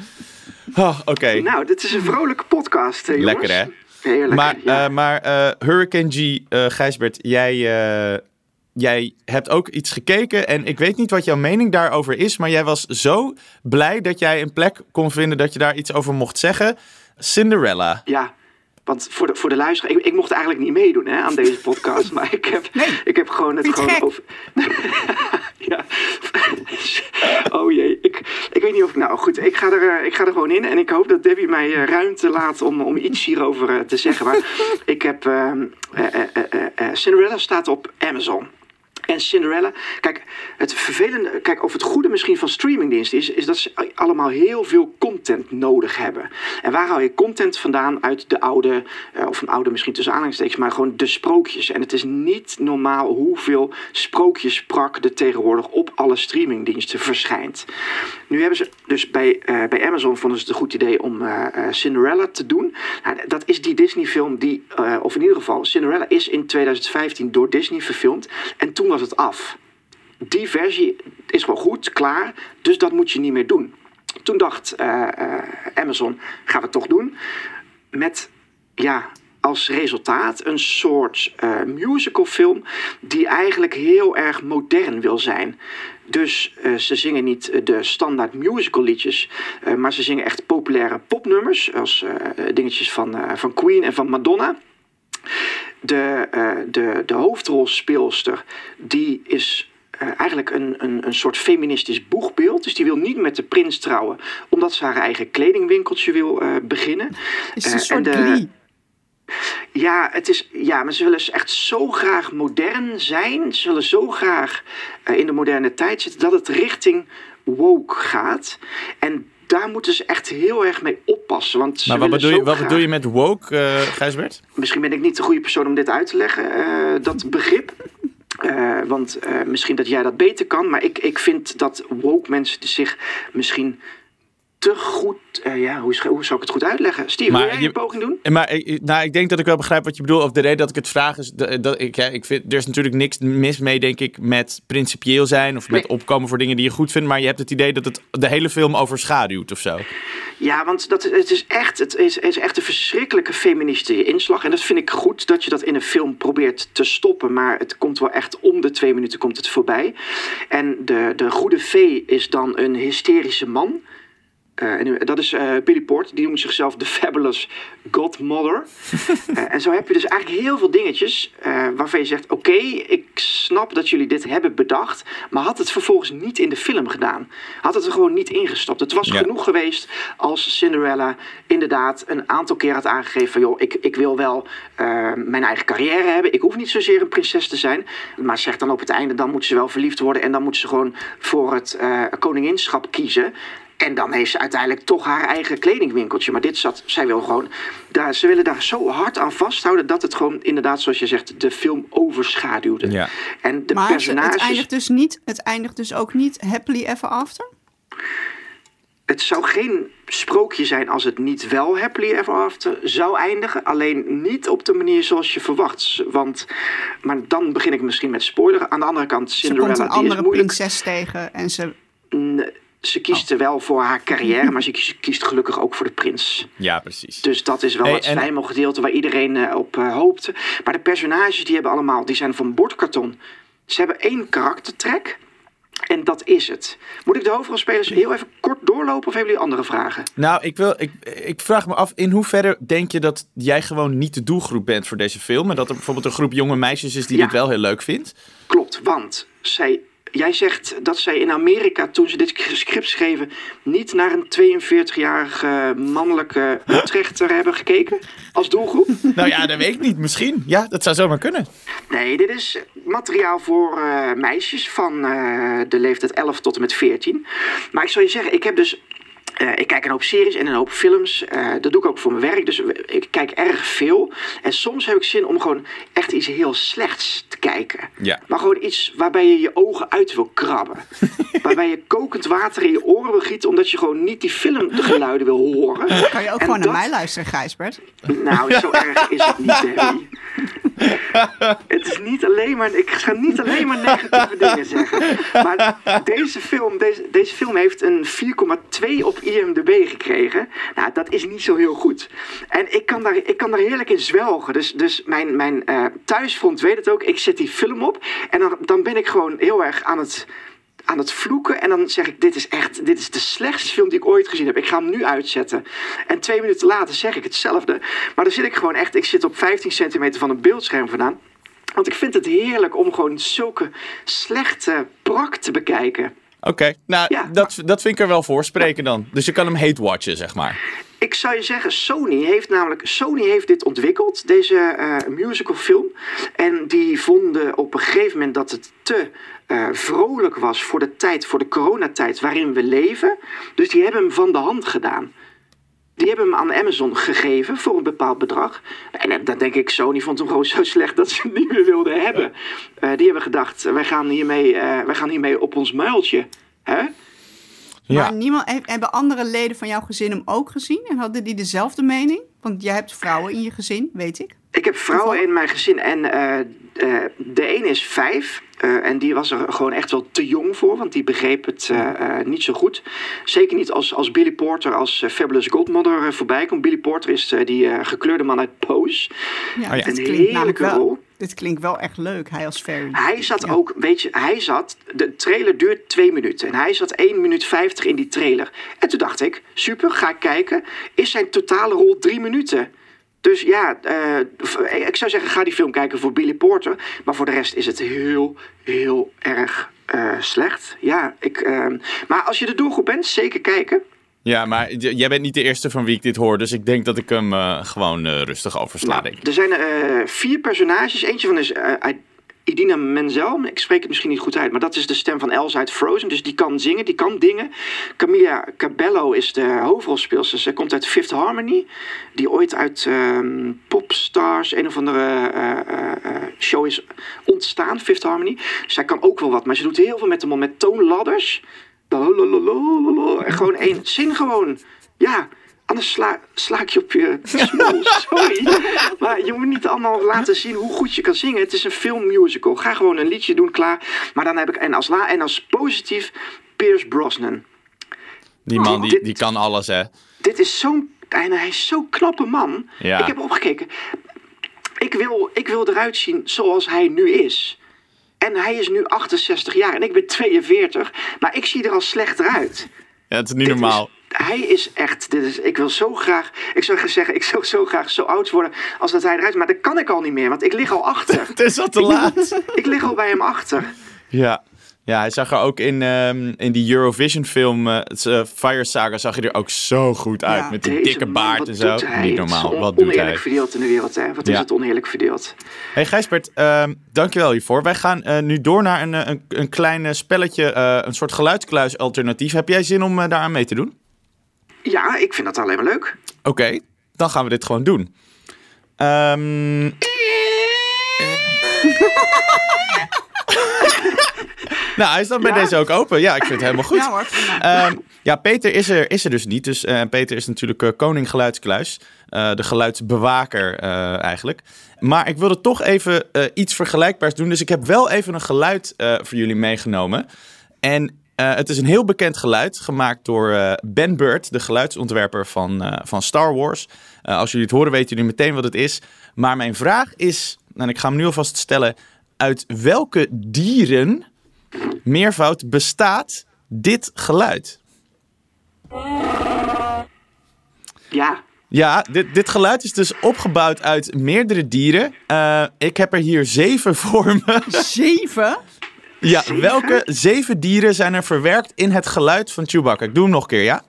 Oh, Oké. Okay. Nou, dit is een vrolijke podcast, hè, jongens. Lekker, hè? Heerlijk, maar ja. uh, maar uh, Hurricane G, uh, Gijsbert, jij... Uh, Jij hebt ook iets gekeken en ik weet niet wat jouw mening daarover is, maar jij was zo blij dat jij een plek kon vinden dat je daar iets over mocht zeggen. Cinderella. Ja, want voor de, voor de luisteraar, ik, ik mocht eigenlijk niet meedoen hè, aan deze podcast, maar ik heb, nee, ik heb gewoon het gewoon gek. over... ja. Oh jee, ik, ik weet niet of ik... Nou goed, ik ga er, uh, ik ga er gewoon in. En ik hoop dat Debbie mij uh, ruimte laat om, om iets hierover uh, te zeggen. Maar ik heb... Uh, uh, uh, uh, uh, Cinderella staat op Amazon. En Cinderella, kijk, het vervelende, kijk, of het goede misschien van streamingdiensten is, is dat ze allemaal heel veel content nodig hebben. En waar haal je content vandaan? Uit de oude, uh, of een oude misschien tussen aanhalingstekens, maar gewoon de sprookjes. En het is niet normaal hoeveel sprookjesprak er tegenwoordig op alle streamingdiensten verschijnt. Nu hebben ze dus bij, uh, bij Amazon vonden ze het een goed idee om uh, uh, Cinderella te doen. Nou, dat is die Disney film die, uh, of in ieder geval, Cinderella is in twintig vijftien door Disney verfilmd. En toen was het af. Die versie is wel goed, klaar, dus dat moet je niet meer doen. Toen dacht uh, uh, Amazon, gaan we het toch doen. Met, ja, als resultaat een soort uh, musicalfilm die eigenlijk heel erg modern wil zijn. Dus uh, ze zingen niet de standaard musical liedjes, uh, maar ze zingen echt populaire popnummers, als uh, dingetjes van, uh, van Queen en van Madonna. De, uh, de, de hoofdrolspeelster, die is uh, eigenlijk een, een, een soort feministisch boegbeeld. Dus die wil niet met de prins trouwen, omdat ze haar eigen kledingwinkeltje wil uh, beginnen. Is het een uh, soort de, Glee? Ja, het is, ja, maar ze willen echt zo graag modern zijn. Ze willen zo graag uh, in de moderne tijd zitten dat het richting woke gaat. En daar moeten ze echt heel erg mee oppassen. Want maar wat bedoel, je, wat bedoel je met woke, uh, Gijsbert? Misschien ben ik niet de goede persoon om dit uit te leggen, uh, dat begrip. Uh, want uh, misschien dat jij dat beter kan. Maar ik, ik vind dat woke mensen zich misschien te goed... Uh, ja, hoe, hoe zou ik het goed uitleggen? Steve, maar wil jij je, een poging doen? Maar nou, ik denk dat ik wel begrijp wat je bedoelt. Of de reden dat ik het vraag is... Dat, dat ik, ja, ik vind, er is natuurlijk niks mis mee, denk ik, met principieel zijn. Of met nee. opkomen voor dingen die je goed vindt. Maar je hebt het idee dat het de hele film overschaduwt of zo. Ja, want dat, het is echt, het is, het is echt een verschrikkelijke feministische inslag. En dat vind ik goed dat je dat in een film probeert te stoppen. Maar het komt wel echt om de twee minuten komt het voorbij. En de, de goede vee is dan een hysterische man. Uh, en nu, dat is uh, Billy Porter, die noemt zichzelf The Fabulous Godmother. uh, en zo heb je dus eigenlijk heel veel dingetjes uh, waarvan je zegt... oké, okay, ik snap dat jullie dit hebben bedacht... maar had het vervolgens niet in de film gedaan. Had het er gewoon niet ingestopt. Het was ja. genoeg geweest als Cinderella inderdaad een aantal keer had aangegeven... van joh, ik, ik wil wel uh, mijn eigen carrière hebben. Ik hoef niet zozeer een prinses te zijn. Maar zeg dan op het einde, dan moet ze wel verliefd worden... en dan moet ze gewoon voor het uh, koninginschap kiezen... En dan heeft ze uiteindelijk toch haar eigen kledingwinkeltje. Maar dit zat, zij wil gewoon, daar, ze willen daar zo hard aan vasthouden dat het gewoon inderdaad, zoals je zegt, de film overschaduwde. Ja. En de maar personages... het eindigt dus niet, het eindigt dus ook niet happily ever after? Het zou geen sprookje zijn als het niet wel happily ever after zou eindigen. Alleen niet op de manier zoals je verwacht. Want, maar dan begin ik misschien met spoileren. Aan de andere kant, Cinderella, ze komt een die andere is moeilijk. prinses tegen en ze... Nee. Ze kiest er wel voor haar carrière, maar ze kiest gelukkig ook voor de prins. Ja, precies. Dus dat is wel hey, het en... slijmelgedeelte waar iedereen uh, op uh, hoopte. Maar de personages die hebben allemaal, die zijn van bordkarton. Ze hebben één karaktertrek en dat is het. Moet ik de hoofdrolspelers heel even kort doorlopen of hebben jullie andere vragen? Nou, ik, wil, ik, ik vraag me af, in hoeverre denk je dat jij gewoon niet de doelgroep bent voor deze film? En dat er bijvoorbeeld een groep jonge meisjes is die ja. dit wel heel leuk vindt? Klopt, want zij... Jij zegt dat zij in Amerika, toen ze dit script schreven... niet naar een tweeënveertigjarige mannelijke Utrechter hebben gekeken als doelgroep? Nou ja, dat weet ik niet. Misschien. Ja, dat zou zomaar kunnen. Nee, dit is materiaal voor uh, meisjes van uh, de leeftijd elf tot en met veertien. Maar ik zal je zeggen, ik heb dus... Uh, ik kijk een hoop series en een hoop films. Uh, dat doe ik ook voor mijn werk. Dus ik kijk erg veel. En soms heb ik zin om gewoon echt iets heel slechts te kijken. Ja. Maar gewoon iets waarbij je je ogen uit wil krabben. Waarbij je kokend water in je oren wil gieten... omdat je gewoon niet die filmgeluiden wil horen. Kan je ook en gewoon dat... naar mij luisteren, Gijsbert? Nou, zo erg is het niet, Debbie. Het is niet alleen maar... Ik ga niet alleen maar negatieve dingen zeggen. Maar deze film, deze, deze film heeft een vier komma twee op I M D B gekregen. Nou, dat is niet zo heel goed. En ik kan daar, ik kan daar heerlijk in zwelgen. Dus, dus mijn, mijn uh, thuisfront weet het ook. Ik zet die film op. En dan, dan ben ik gewoon heel erg aan het... aan het vloeken en dan zeg ik, dit is echt, dit is de slechtste film die ik ooit gezien heb. Ik ga hem nu uitzetten. En twee minuten later zeg ik hetzelfde. Maar dan zit ik gewoon echt, ik zit op vijftien centimeter van een beeldscherm vandaan. Want ik vind het heerlijk om gewoon zulke slechte prak te bekijken. Oké, okay. nou, ja, dat, maar... dat vind ik er wel voor spreken dan. Dus je kan hem hate-watchen, zeg maar. Ik zou je zeggen, Sony heeft namelijk Sony heeft dit ontwikkeld, deze uh, musicalfilm. En die vonden op een gegeven moment dat het te uh, vrolijk was voor de tijd, voor de coronatijd waarin we leven. Dus die hebben hem van de hand gedaan. Die hebben hem aan Amazon gegeven voor een bepaald bedrag. En dan denk ik, Sony vond hem gewoon zo slecht dat ze het niet meer wilden hebben. Uh, die hebben gedacht, wij gaan hiermee, uh, wij gaan hiermee op ons muiltje. Hè? Ja. Maar Ja. niemand, hebben andere leden van jouw gezin hem ook gezien? En hadden die dezelfde mening? Want jij hebt vrouwen in je gezin, weet ik. Ik heb vrouwen in mijn gezin en uh, uh, de een is vijf. Uh, en die was er gewoon echt wel te jong voor, want die begreep het uh, uh, niet zo goed. Zeker niet als, als Billy Porter als uh, Fabulous Godmother uh, voorbij komt. Billy Porter is uh, die uh, gekleurde man uit Pose. Ja, Oh ja. dit Een klinkt namelijk heerlijke wel, rol. dit klinkt wel echt leuk, hij als Fairy. Hij zat Ja. ook, weet je, hij zat, de trailer duurt twee minuten. En hij zat één minuut vijftig in die trailer. En toen dacht ik, super, ga ik kijken. Is zijn totale rol drie minuten? Dus ja, uh, ik zou zeggen, ga die film kijken voor Billy Porter. Maar voor de rest is het heel, heel erg uh, slecht. Ja, ik, uh, maar als je er doorgroep bent, zeker kijken. Ja, maar j- jij bent niet de eerste van wie ik dit hoor. Dus ik denk dat ik hem uh, gewoon uh, rustig oversla, denk ik. Er zijn uh, vier personages. Eentje van is uh, Idina Menzel. Ik spreek het misschien niet goed uit, maar dat is de stem van Elsa uit Frozen. Dus die kan zingen, die kan dingen. Camilla Cabello is de hoofdrolspeelster. Ze komt uit Fifth Harmony. Die ooit uit um, Popstars, een of andere uh, uh, show is ontstaan. Fifth Harmony. Zij kan ook wel wat, maar ze doet heel veel met de met toonladders. En gewoon één. Zing gewoon. Ja. Anders sla, sla ik je op je smoel. Sorry. Maar je moet niet allemaal laten zien hoe goed je kan zingen. Het is een filmmusical. Ga gewoon een liedje doen, klaar. Maar dan heb ik... En als, la, en als positief... Pierce Brosnan. Die man, die, Dit- die kan alles, hè. Dit is zo'n... En hij is zo'n knappe man. Ja. Ik heb opgekeken. Ik wil, ik wil eruit zien zoals hij nu is. En hij is nu achtenzestig jaar. En ik ben tweeënveertig. Maar ik zie er al slechter uit. Ja, het is niet Dit normaal. is- hij is echt, dit is, ik wil zo graag, ik zou zeggen, ik zou zo graag zo oud worden als dat hij eruit, maar dat kan ik al niet meer, want ik lig al achter. Het is al te laat. Ik lig al bij hem achter. Ja. Ja, hij zag er ook in, um, in die Eurovision film, uh, uh, Fire Saga, zag hij er ook zo goed uit. Ja. Met die Deze dikke man, baard wat en zo. doet hij? Niet Het is normaal. on- Wat doet oneerlijk hij? verdeeld in de wereld, hè? Wat Ja. is het oneerlijk verdeeld? Hey Gijsbert, um, dankjewel hiervoor. Wij gaan uh, nu door naar een, een, een klein uh, spelletje, uh, een soort geluidskluis alternatief. Heb jij zin om uh, daaraan mee te doen? Ja, ik vind dat alleen maar leuk. Oké, okay, dan gaan we dit gewoon doen. Um... nou, hij is dan bij Ja? deze ook open. Ja, ik vind het helemaal goed. Ja hoor, prima. Um, ja, Peter is er, is er dus niet. Dus uh, Peter is natuurlijk uh, koning geluidskluis. Uh, de geluidsbewaker uh, eigenlijk. Maar ik wilde toch even uh, iets vergelijkbaars doen. Dus ik heb wel even een geluid uh, voor jullie meegenomen. En uh, het is een heel bekend geluid. Gemaakt door uh, Ben Burtt, de geluidsontwerper van, uh, van Star Wars. Uh, als jullie het horen, weten jullie meteen wat het is. Maar mijn vraag is, en ik ga hem nu alvast stellen. Uit welke dieren, meervoud, bestaat dit geluid? Ja, Ja, dit, dit geluid is dus opgebouwd uit meerdere dieren. Uh, ik heb er hier zeven voor me. Zeven? Ja, Zeven? welke zeven dieren zijn er verwerkt in het geluid van Chewbacca? Ik doe hem nog een keer, ja?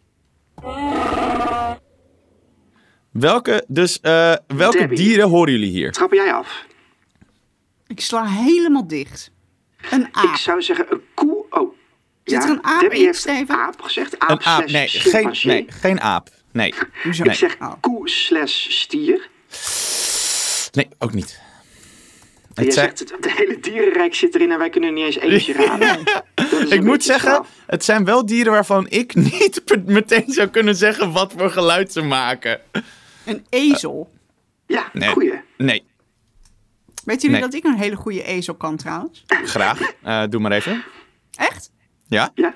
Welke, dus, uh, welke Debbie. dieren horen jullie hier? trap jij af? Ik sla helemaal dicht. Een aap. Ik zou zeggen een koe. Oh. Zit ja, er een aap Debbie in, heeft Steven? aap gezegd. Aap Een aap, slash nee, geen, chimpansee. nee, geen aap. Nee, Hoezo? Nee. Ik zeg Oh. koe slash stier. nee, ook niet. En Het jij zijn- zegt, het het hele dierenrijk zit erin en wij kunnen er niet eens eentje raden. Dat is een Ik beetje moet het zeggen, verhaal. het zijn wel dieren waarvan ik niet pe- meteen zou kunnen zeggen wat voor geluid ze maken. Een ezel. Ja, Nee. goeie. Nee, Weet jullie Nee. dat ik een hele goede ezel kan trouwens? graag. Uh, doe maar even. Echt? Ja? Ja.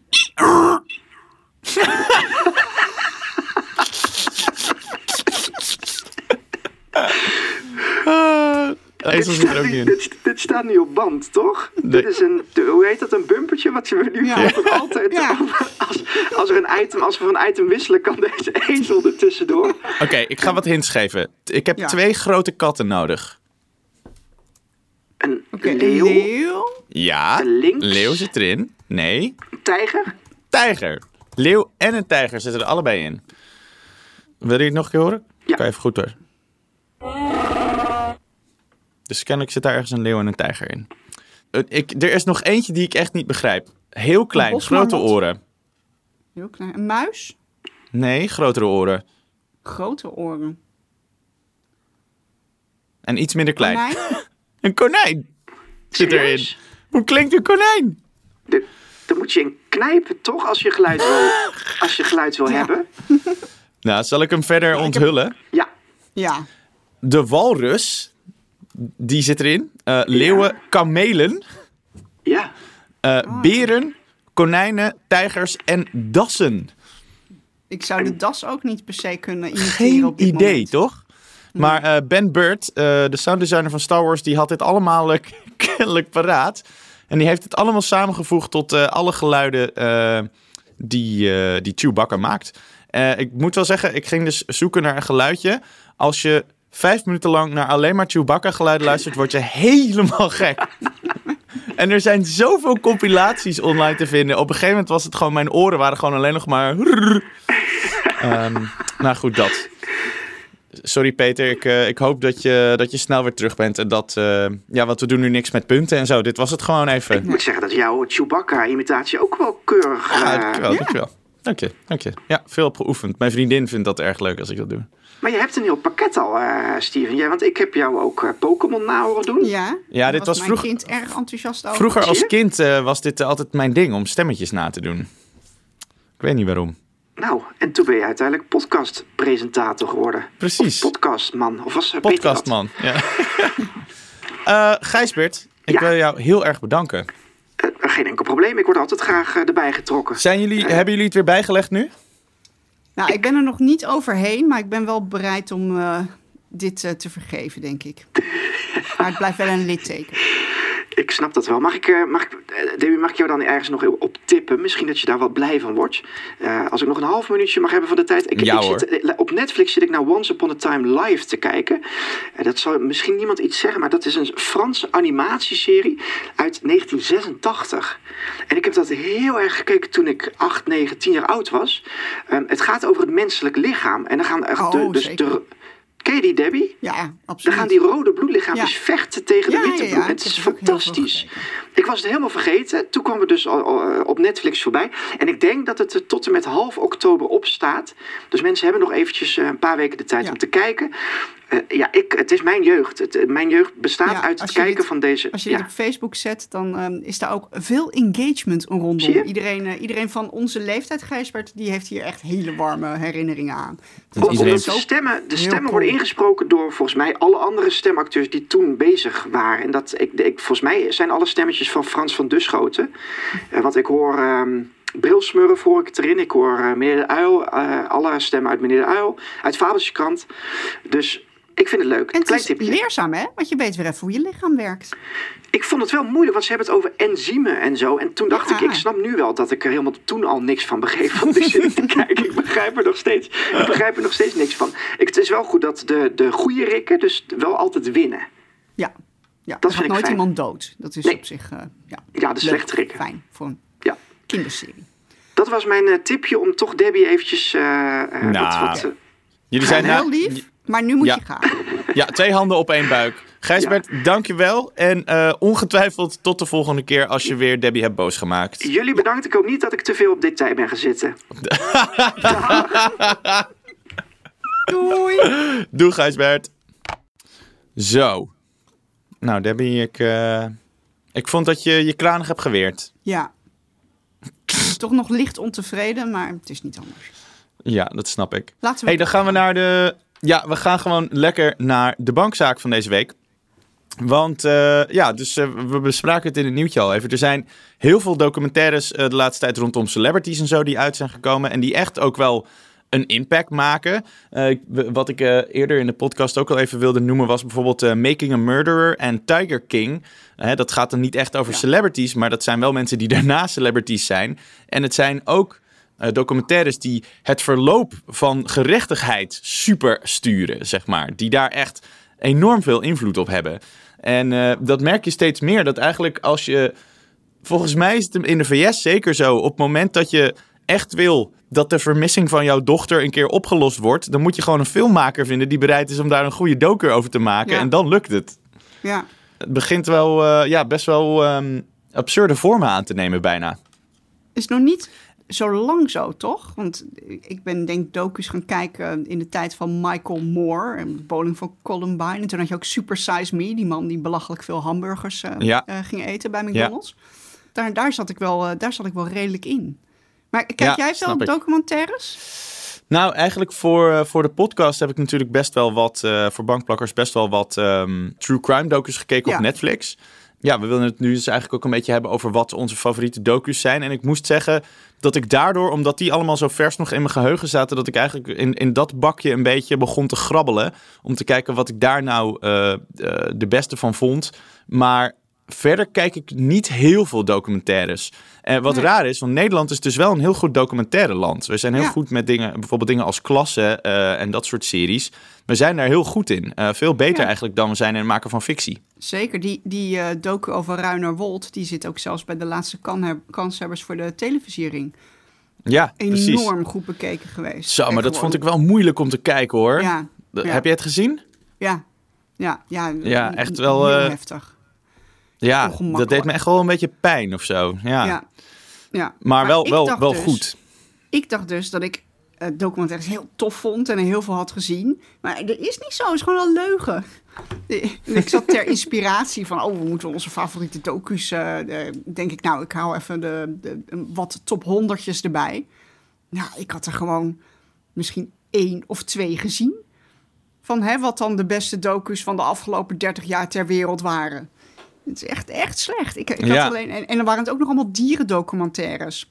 Uh, Dit Ezel zit er staat, ook niet, niet in. dit, dit staat niet op band, toch? Nee. Dit is een, de- hoe heet dat, een bumpertje wat we nu Ja. altijd altijd... Ja. Als, als, er een item, als we van item wisselen, kan deze ezel er tussendoor. Oké, ik ga wat hints geven. Ik heb Ja. twee grote katten nodig. Een Okay, leeuw. Een leeuw. Ja, Links. leeuw zit erin. Nee, Een tijger. tijger. Leeuw en een tijger zitten er allebei in. Wil je het nog een keer horen? Ja. Kan je even goed hoor. Dus kennelijk zit daar ergens een leeuw en een tijger in. Uh, Ik, er is nog eentje die ik echt niet begrijp. Heel klein, Een grote bosmarmot? oren. Heel klein. Een muis. Nee, grotere oren. Grote oren. En iets minder klein. Konijn. Een konijn zit erin. Serieus? Hoe klinkt een konijn? De, dan moet je in knijpen, toch? Als je geluid wil, als je geluid wil hebben. Nou, zal ik hem verder onthullen? Ja. Ja. De walrus, die zit erin. Uh, leeuwen, kamelen, Ja. uh, beren, konijnen, tijgers en dassen. Ik zou de das ook niet per se kunnen imiteren Geen op dit idee, moment. toch? Maar uh, Ben Burtt, uh, de sounddesigner van Star Wars, die had dit allemaal uh, kennelijk paraat. En die heeft het allemaal samengevoegd tot uh, alle geluiden uh, die, uh, die Chewbacca maakt. Uh, ik moet wel zeggen, ik ging dus zoeken naar een geluidje. Als je vijf minuten lang naar alleen maar Chewbacca geluiden luistert, word je helemaal gek. En er zijn zoveel compilaties online te vinden. Op een gegeven moment was het gewoon, mijn oren waren gewoon alleen nog maar... Um, nou goed, dat. Sorry Peter, ik, uh, ik hoop dat je, dat je snel weer terug bent. En dat, uh, ja, want we doen nu niks met punten en zo. Dit was het gewoon even. Ik moet zeggen dat jouw Chewbacca-imitatie ook wel keurig... Ja, uh, dankjewel, ja. dankjewel. Dank je, dank je. Ja, veel op geoefend. Mijn vriendin vindt dat erg leuk als ik dat doe. Maar je hebt een heel pakket al, uh, Steven. Ja, want ik heb jou ook uh, Pokémon na horen doen. Ja, Ja, daar dit was mijn vroeger- kind erg enthousiast over. Vroeger Zie als je? kind uh, was dit uh, altijd mijn ding om stemmetjes na te doen. Ik weet niet waarom. Nou, en toen ben je uiteindelijk podcastpresentator geworden. Precies. Of podcastman. Of was uh, Peter dat? Podcastman. Ja. uh, Gijsbert, ik Ja. wil jou heel erg bedanken. Uh, geen enkel probleem. Ik word altijd graag uh, erbij getrokken. Zijn jullie, hebben jullie het weer bijgelegd nu? Nou, ik ben er nog niet overheen, maar ik ben wel bereid om uh, dit uh, te vergeven, denk ik. Maar het blijft wel een litteken. Ik snap dat wel. Mag ik, uh, mag, ik, uh, Debbie, mag ik jou dan ergens nog op tippen? Misschien dat je daar wat blij van wordt. Uh, als ik nog een half minuutje mag hebben van de tijd. Ik, Ja, ik hoor. zit, uh, op Netflix zit ik nou Once Upon a Time Live te kijken. Uh, dat zal misschien niemand iets zeggen, maar dat is een Franse animatieserie uit negentien zesentachtig. En ik heb dat heel erg gekeken toen ik acht, negen, tien jaar oud was. Um, het gaat over het menselijk lichaam. En dan gaan echt Oh, de, dus zeker. de... Ken je die, Debbie? Ja, Dan absoluut. gaan die rode bloedlichaampjes Ja. vechten tegen de Ja, witte ja, ja. bloed. Ik Het is heb er ook heel veel fantastisch. gekeken. Ik was het helemaal vergeten. Toen kwam het dus al, al, op Netflix voorbij. En ik denk dat het er tot en met half oktober op staat. Dus mensen hebben nog eventjes uh, een paar weken de tijd Ja. om te kijken. Uh, ja, ik, het is mijn jeugd. Het, uh, mijn jeugd bestaat Ja, uit het als je kijken dit- van deze... Als je ja. dit op Facebook zet, dan um, is daar ook veel engagement Zie rondom. je? Iedereen, uh, iedereen van onze leeftijd, Gijsbert, die heeft hier echt hele warme herinneringen aan. Het Omdat was iedereen- Omdat zo- de stemmen, de heel stemmen cool. worden ingesproken door volgens mij alle andere stemacteurs die toen bezig waren. En dat, ik, ik, volgens mij zijn alle stemmetjes van Frans van Duschoten. Uh, want ik hoor... Um, Brilsmurf hoor ik erin. Ik hoor uh, meneer de Uil. Uh, alle stemmen uit meneer de Uil. Uit Fabeltje Krant. Dus ik vind het leuk. En het Klein is tipje. leerzaam, hè? Want je weet weer even hoe je lichaam werkt. Ik vond het wel moeilijk, want ze hebben het over enzymen en zo. En toen dacht Ja. ik, ik snap nu wel dat ik er helemaal toen al niks van begreep. Van die zin te kijken. Ik begrijp er nog steeds, ik begrijp er nog steeds niks van. Ik, het is wel goed dat de, de goede rikken dus wel altijd winnen. Ja, ja. Dat er vind gaat ik nooit fijn. iemand dood. Dat is Nee. op zich uh, ja, Ja, de leuk, slechte rikken. fijn voor een Ja. kinderserie. Dat was mijn uh, tipje om toch Debbie eventjes... Uh, uh, Nou. wat, wat, uh, Jullie zijn na- Heel lief, maar nu moet Ja. je gaan. Ja, twee handen op één buik. Gijsbert, dank je wel. En uh, ongetwijfeld tot de volgende keer als je weer Debbie hebt boos gemaakt. jullie bedankt. Ik hoop niet dat ik te veel op detail ben gaan zitten. Doei! Doe Gijsbert. Zo. Nou Debbie, ik, uh, ik vond dat je je kranig hebt geweerd. Ja. Toch nog licht ontevreden, maar het is niet anders. Ja, dat snap ik. Laten we Hey, dan gaan we naar de... Ja, we gaan gewoon lekker naar de bankzaak van deze week. Want uh, ja, dus uh, we bespraken het in het nieuwtje al even. Er zijn heel veel documentaires uh, de laatste tijd rondom celebrities en zo die uit zijn gekomen. En die echt ook wel een impact maken. Uh, ik- wat ik uh, eerder in de podcast ook al even wilde noemen was bijvoorbeeld uh, Making a Murderer en Tiger King. Uh, dat gaat dan niet echt over Ja. celebrities, maar dat zijn wel mensen die daarna celebrities zijn. En het zijn ook uh, documentaires die het verloop van gerechtigheid super sturen, zeg maar. Die daar echt enorm veel invloed op hebben. En uh, dat merk je steeds meer. Dat eigenlijk als je... Volgens mij is het in de V S zeker zo. Op het moment dat je echt wil dat de vermissing van jouw dochter een keer opgelost wordt, dan moet je gewoon een filmmaker vinden die bereid is om daar een goede docu over te maken. Ja. En dan lukt het. Ja. Het begint wel uh, ja, best wel um, absurde vormen aan te nemen bijna. Is nog niet zo lang zo, toch? Want ik ben denk docus gaan kijken in de tijd van Michael Moore en de bowling van Columbine. En toen had je ook Super Size Me, die man die belachelijk veel hamburgers uh, ja. uh, ging eten bij McDonald's. Ja. Daar, daar, zat ik wel, uh, daar zat ik wel redelijk in. Maar kijk ja, jij veel op documentaires? Nou, eigenlijk voor, uh, voor de podcast heb ik natuurlijk best wel wat, uh, voor bankplakkers best wel wat um, true crime docus gekeken ja. op Netflix. Ja, we willen het nu dus eigenlijk ook een beetje hebben over wat onze favoriete docus zijn. En ik moest zeggen dat ik daardoor, omdat die allemaal zo vers nog in mijn geheugen zaten, dat ik eigenlijk in, in dat bakje een beetje begon te grabbelen. Om te kijken wat ik daar nou uh, uh, de beste van vond. Maar verder kijk ik niet heel veel documentaires. En wat nee. raar is, want Nederland is dus wel een heel goed documentaire land. We zijn heel ja. goed met dingen, bijvoorbeeld dingen als Klasse uh, en dat soort series. We zijn daar heel goed in. Uh, veel beter ja. eigenlijk dan we zijn in het maken van fictie. Zeker. Die, die uh, docu over Ruinerwold, die zit ook zelfs bij de laatste kan- kanshebbers voor de televisiering. Ja, precies. Enorm goed bekeken geweest. Zo, maar dat vond ik wel moeilijk om te kijken, hoor. Ja. De, ja. Heb je het gezien? Ja. Ja, ja, ja echt wel heel uh, heftig. Ja, dat deed me echt wel een beetje pijn of zo. Ja. Ja. Ja. Maar, maar wel, wel, wel dus, goed. Ik dacht dus dat ik uh, documentaires heel tof vond en er heel veel had gezien. Maar er is niet zo, het is gewoon een leugen. Ik zat ter inspiratie van, oh, we moeten onze favoriete docus. Uh, uh, denk ik, nou, ik hou even de, de, wat top honderdjes erbij. Nou, ik had er gewoon misschien één of twee gezien. Van hè, wat dan de beste docus van de afgelopen dertig jaar ter wereld waren. Het is echt, echt slecht. Ik, ik had ja. alleen, en, en er waren het ook nog allemaal dierendocumentaires.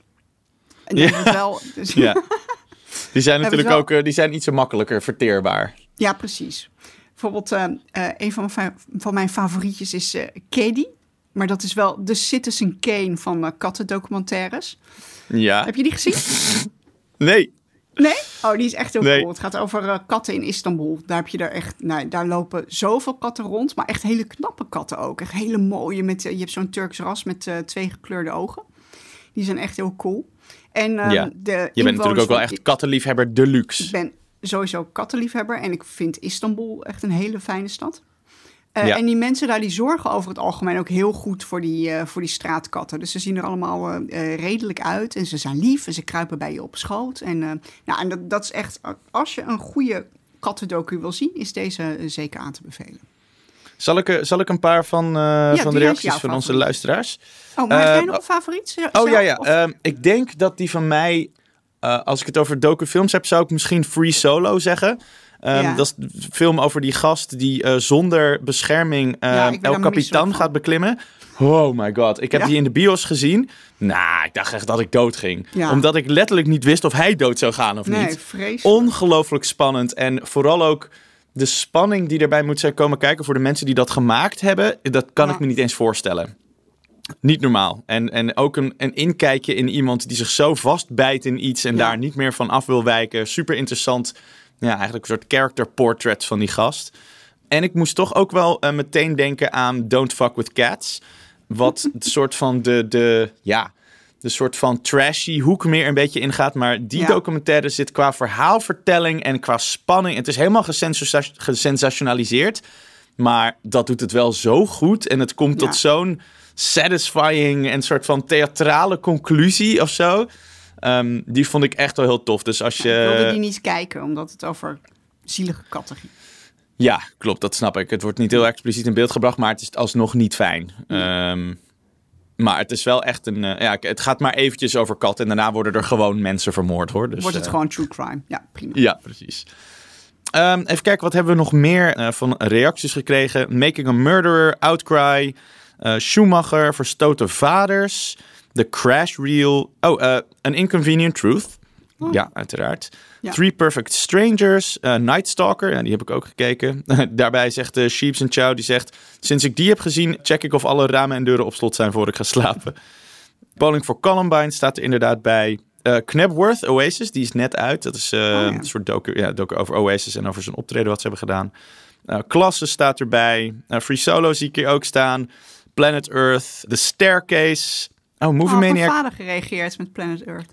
En die ja. het wel. Dus ja. Die zijn natuurlijk wel, ook uh, die zijn iets makkelijker verteerbaar. Ja, precies. Bijvoorbeeld, uh, uh, een van mijn, van mijn favorietjes is uh, Katie. Maar dat is wel de Citizen Kane van uh, kattendocumentaires. Ja. Heb je die gezien? Nee. Nee? Oh, die is echt heel nee. cool. Het gaat over uh, katten in Istanbul. Daar heb je er echt, nou, daar lopen zoveel katten rond, maar echt hele knappe katten ook. Echt hele mooie. Met, uh, je hebt zo'n Turks ras met uh, twee gekleurde ogen. Die zijn echt heel cool. En uh, ja. de je bent natuurlijk ook wel echt kattenliefhebber deluxe. Ik ben sowieso kattenliefhebber en ik vind Istanbul echt een hele fijne stad. Uh, ja. En die mensen daar die zorgen over het algemeen ook heel goed voor die, uh, voor die straatkatten. Dus ze zien er allemaal uh, uh, redelijk uit en ze zijn lief en ze kruipen bij je op schoot. En, uh, nou, en dat, dat is echt, als je een goede kattendocu wil zien, is deze uh, zeker aan te bevelen. Zal ik, zal ik een paar van, uh, ja, van de reacties van favoriet. Onze luisteraars? Oh, maar uh, heb jij nog een favoriet? Zelf, oh ja, ja. Uh, ik denk dat die van mij, uh, als ik het over docufilms heb, zou ik misschien Free Solo zeggen. Um, ja. Dat is een film over die gast die uh, zonder bescherming uh, ja, El Capitan gaat beklimmen. Oh my god, ik heb ja. die in de bios gezien. Nou, ik dacht echt dat ik dood ging. Ja. Omdat ik letterlijk niet wist of hij dood zou gaan of nee, niet. Vreselijk. Ongelooflijk spannend. En vooral ook de spanning die erbij moet zijn komen kijken voor de mensen die dat gemaakt hebben. Dat kan ja. ik me niet eens voorstellen. Niet normaal. En, en ook een, een inkijkje in iemand die zich zo vastbijt in iets en ja. daar niet meer van af wil wijken. Super interessant. Ja, eigenlijk een soort character portrait van die gast. En ik moest toch ook wel uh, meteen denken aan Don't Fuck With Cats. Wat het soort van de, de, ja, de soort van trashy hoek meer een beetje ingaat. Maar die ja. documentaire zit qua verhaalvertelling en qua spanning. Het is helemaal gesensa- gesensationaliseerd. Maar dat doet het wel zo goed. En het komt ja. tot zo'n satisfying en soort van theatrale conclusie of zo. Um, die vond ik echt wel heel tof. Dus als je... Ja, ik wilde die niet kijken, omdat het over zielige katten ging. Ja, klopt, dat snap ik. Het wordt niet heel expliciet in beeld gebracht, maar het is alsnog niet fijn. Ja. Um, maar het is wel echt een... Uh, ja, het gaat maar eventjes over katten en daarna worden er gewoon mensen vermoord, hoor. Dus, wordt het uh, gewoon true crime. Ja, prima. Ja, precies. Um, even kijken, wat hebben we nog meer uh, van reacties gekregen? Making a Murderer, Outcry, uh, Schumacher, Verstoten Vaders... The Crash Reel. Oh, uh, An Inconvenient Truth. Oh. Ja, uiteraard. Ja. Three Perfect Strangers. Uh, Night Stalker. Ja, die heb ik ook gekeken. Daarbij zegt uh, Sheeps and Chow. Die zegt... Sinds ik die heb gezien... check ik of alle ramen en deuren op slot zijn voor ik ga slapen. Bowling for Columbine staat er inderdaad bij. Uh, Knebworth, Oasis. Die is net uit. Dat is uh, oh, ja. een soort docu, ja, docu over Oasis en over zijn optreden wat ze hebben gedaan. Uh, Klasse staat erbij. Uh, Free Solo zie ik hier ook staan. Planet Earth. The Staircase. Oh, Movie Oh, Maniac. mijn vader gereageerd met Planet Earth.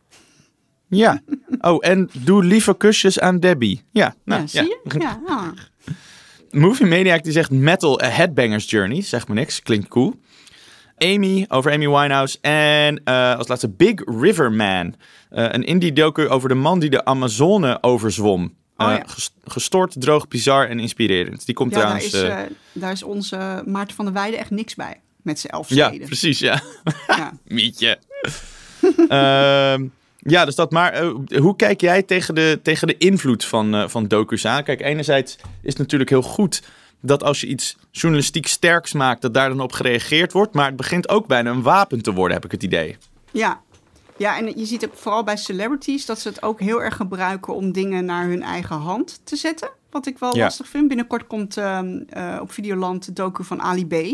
Ja. Oh, en doe lieve kusjes aan Debbie. Ja, nou, ja, zie je? Ja. Ah. Movie Maniac die zegt Metal A Headbanger's Journey. Zeg maar niks, klinkt cool. Amy, over Amy Winehouse. En uh, als laatste Big River Man. Uh, een indie docu over de man die de Amazone overzwom. Uh, Oh, ja. Gestoord, droog, bizar en inspirerend. Die komt Ja, trouwens... daar is, uh, uh, daar is onze Maarten van der Weijden echt niks bij. Met zijn elf ja, steden. precies, ja. Ja. Mietje. uh, ja, dus dat maar. Uh, hoe kijk jij tegen de, tegen de invloed van, uh, van docu's aan? Kijk, enerzijds is het natuurlijk heel goed dat als je iets journalistiek sterks maakt, dat daar dan op gereageerd wordt. Maar het begint ook bijna een wapen te worden, heb ik het idee. Ja. Ja, en je ziet ook vooral bij celebrities dat ze het ook heel erg gebruiken om dingen naar hun eigen hand te zetten. Wat ik wel Ja. lastig vind. Binnenkort komt uh, uh, op Videoland de docu van Ali B.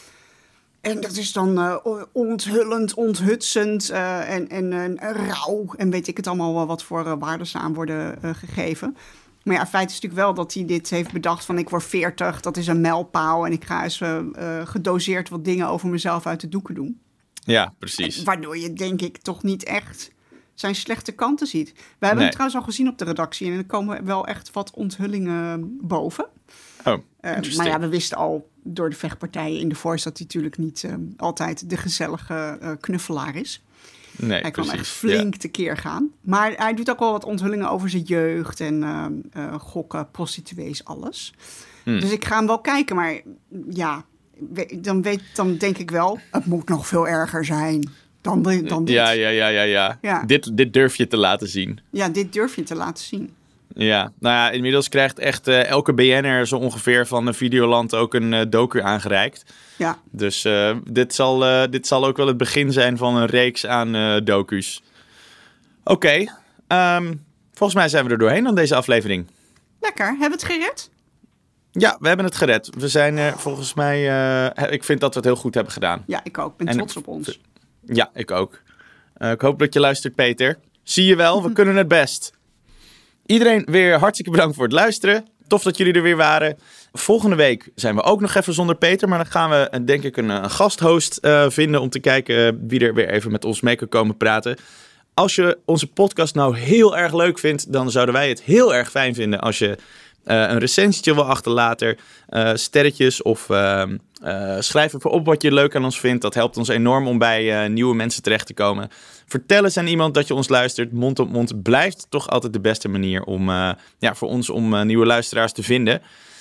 En dat is dan uh, onthullend, onthutsend uh, en, en uh, rauw. En weet ik het allemaal wel wat voor uh, waardes aan worden uh, gegeven. Maar ja, feit is natuurlijk wel dat hij dit heeft bedacht van ik word veertig, dat is een mijlpaal. En ik ga eens uh, uh, gedoseerd wat dingen over mezelf uit de doeken doen. Ja, precies. Waardoor je denk ik toch niet echt zijn slechte kanten ziet. We hebben Nee. hem trouwens al gezien op de redactie. En er komen wel echt wat onthullingen boven. Oh, Uh, interesting. maar ja, we wisten al door de vechtpartijen in de Voice dat hij natuurlijk niet uh, altijd de gezellige uh, knuffelaar is. Nee, Hij kan precies. echt flink tekeer gaan. Maar hij doet ook wel wat onthullingen over zijn jeugd en uh, uh, gokken, prostituees, alles. Hmm. Dus ik ga hem wel kijken, maar ja, we- dan, weet, dan denk ik wel, het moet nog veel erger zijn dan, de- dan dit. Ja, ja, ja, ja, ja. Ja. Dit, dit durf je te laten zien. Ja, dit durf je te laten zien. Ja, nou ja, inmiddels krijgt echt uh, elke B N'er zo ongeveer van uh, Videoland ook een uh, docu aangereikt. Ja, Dus uh, dit, zal, uh, dit zal ook wel het begin zijn van een reeks aan uh, docu's. Oké, okay, um, volgens mij zijn we er doorheen aan deze aflevering. lekker. Hebben we het gered? Ja, we hebben het gered. We zijn uh, volgens mij... Uh, ik vind dat we het heel goed hebben gedaan. Ja, ik ook. Ik ben En- trots op ons. Ja, ik ook. Uh, ik hoop dat je luistert, Peter. Zie je wel, we kunnen het best. Iedereen weer hartstikke bedankt voor het luisteren. Tof dat jullie er weer waren. Volgende week zijn we ook nog even zonder Peter. Maar dan gaan we uh, denk ik een, een gasthost uh, vinden om te kijken uh, wie er weer even met ons mee kan komen praten. Als je onze podcast nou heel erg leuk vindt, dan zouden wij het heel erg fijn vinden als je uh, een recensietje wil achterlaten. Uh, sterretjes of uh, uh, schrijf even op wat je leuk aan ons vindt. Dat helpt ons enorm om bij uh, nieuwe mensen terecht te komen. Vertel eens aan iemand dat je ons luistert. Mond op mond blijft toch altijd de beste manier om, uh, ja, voor ons om uh, nieuwe luisteraars te vinden.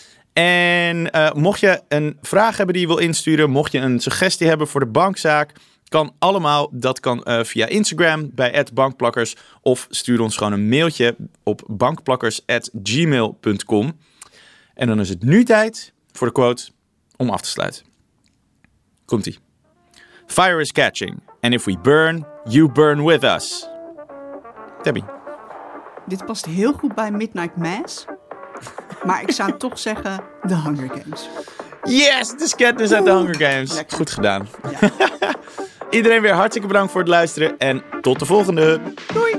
En uh, mocht je een vraag hebben die je wil insturen, mocht je een suggestie hebben voor de bankzaak, kan allemaal. Dat kan uh, via Instagram bij at bankplakkers of stuur ons gewoon een mailtje op bankplakkers at gmail punt com. En dan is het nu tijd voor de quote om af te sluiten. Komt-ie. Fire is catching, and if we burn, you burn with us. Debbie. Dit past heel goed bij Midnight Mass. Maar ik zou toch zeggen The Hunger Games. Yes, de Katniss uit de Hunger Games. Lekker. Goed gedaan. Ja. Iedereen weer hartstikke bedankt voor het luisteren en tot de volgende. Doei!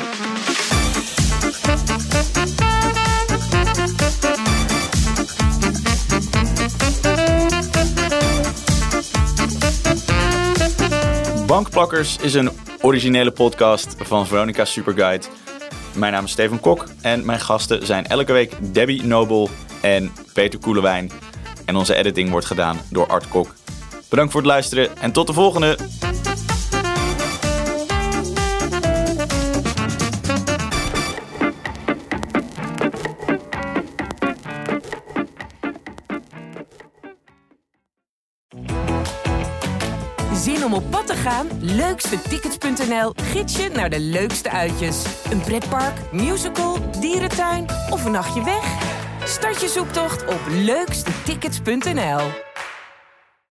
Bankplakkers is een originele podcast van Veronica Superguide. Mijn naam is Steven Kok en mijn gasten zijn elke week Debbie Nobel en Peter Koelewijn. En onze editing wordt gedaan door Art Kok. Bedankt voor het luisteren en tot de volgende! Zin om op pad te gaan? leukste tickets punt n l gids je naar de leukste uitjes. Een pretpark, musical, dierentuin of een nachtje weg? Start je zoektocht op leukste tickets punt n l.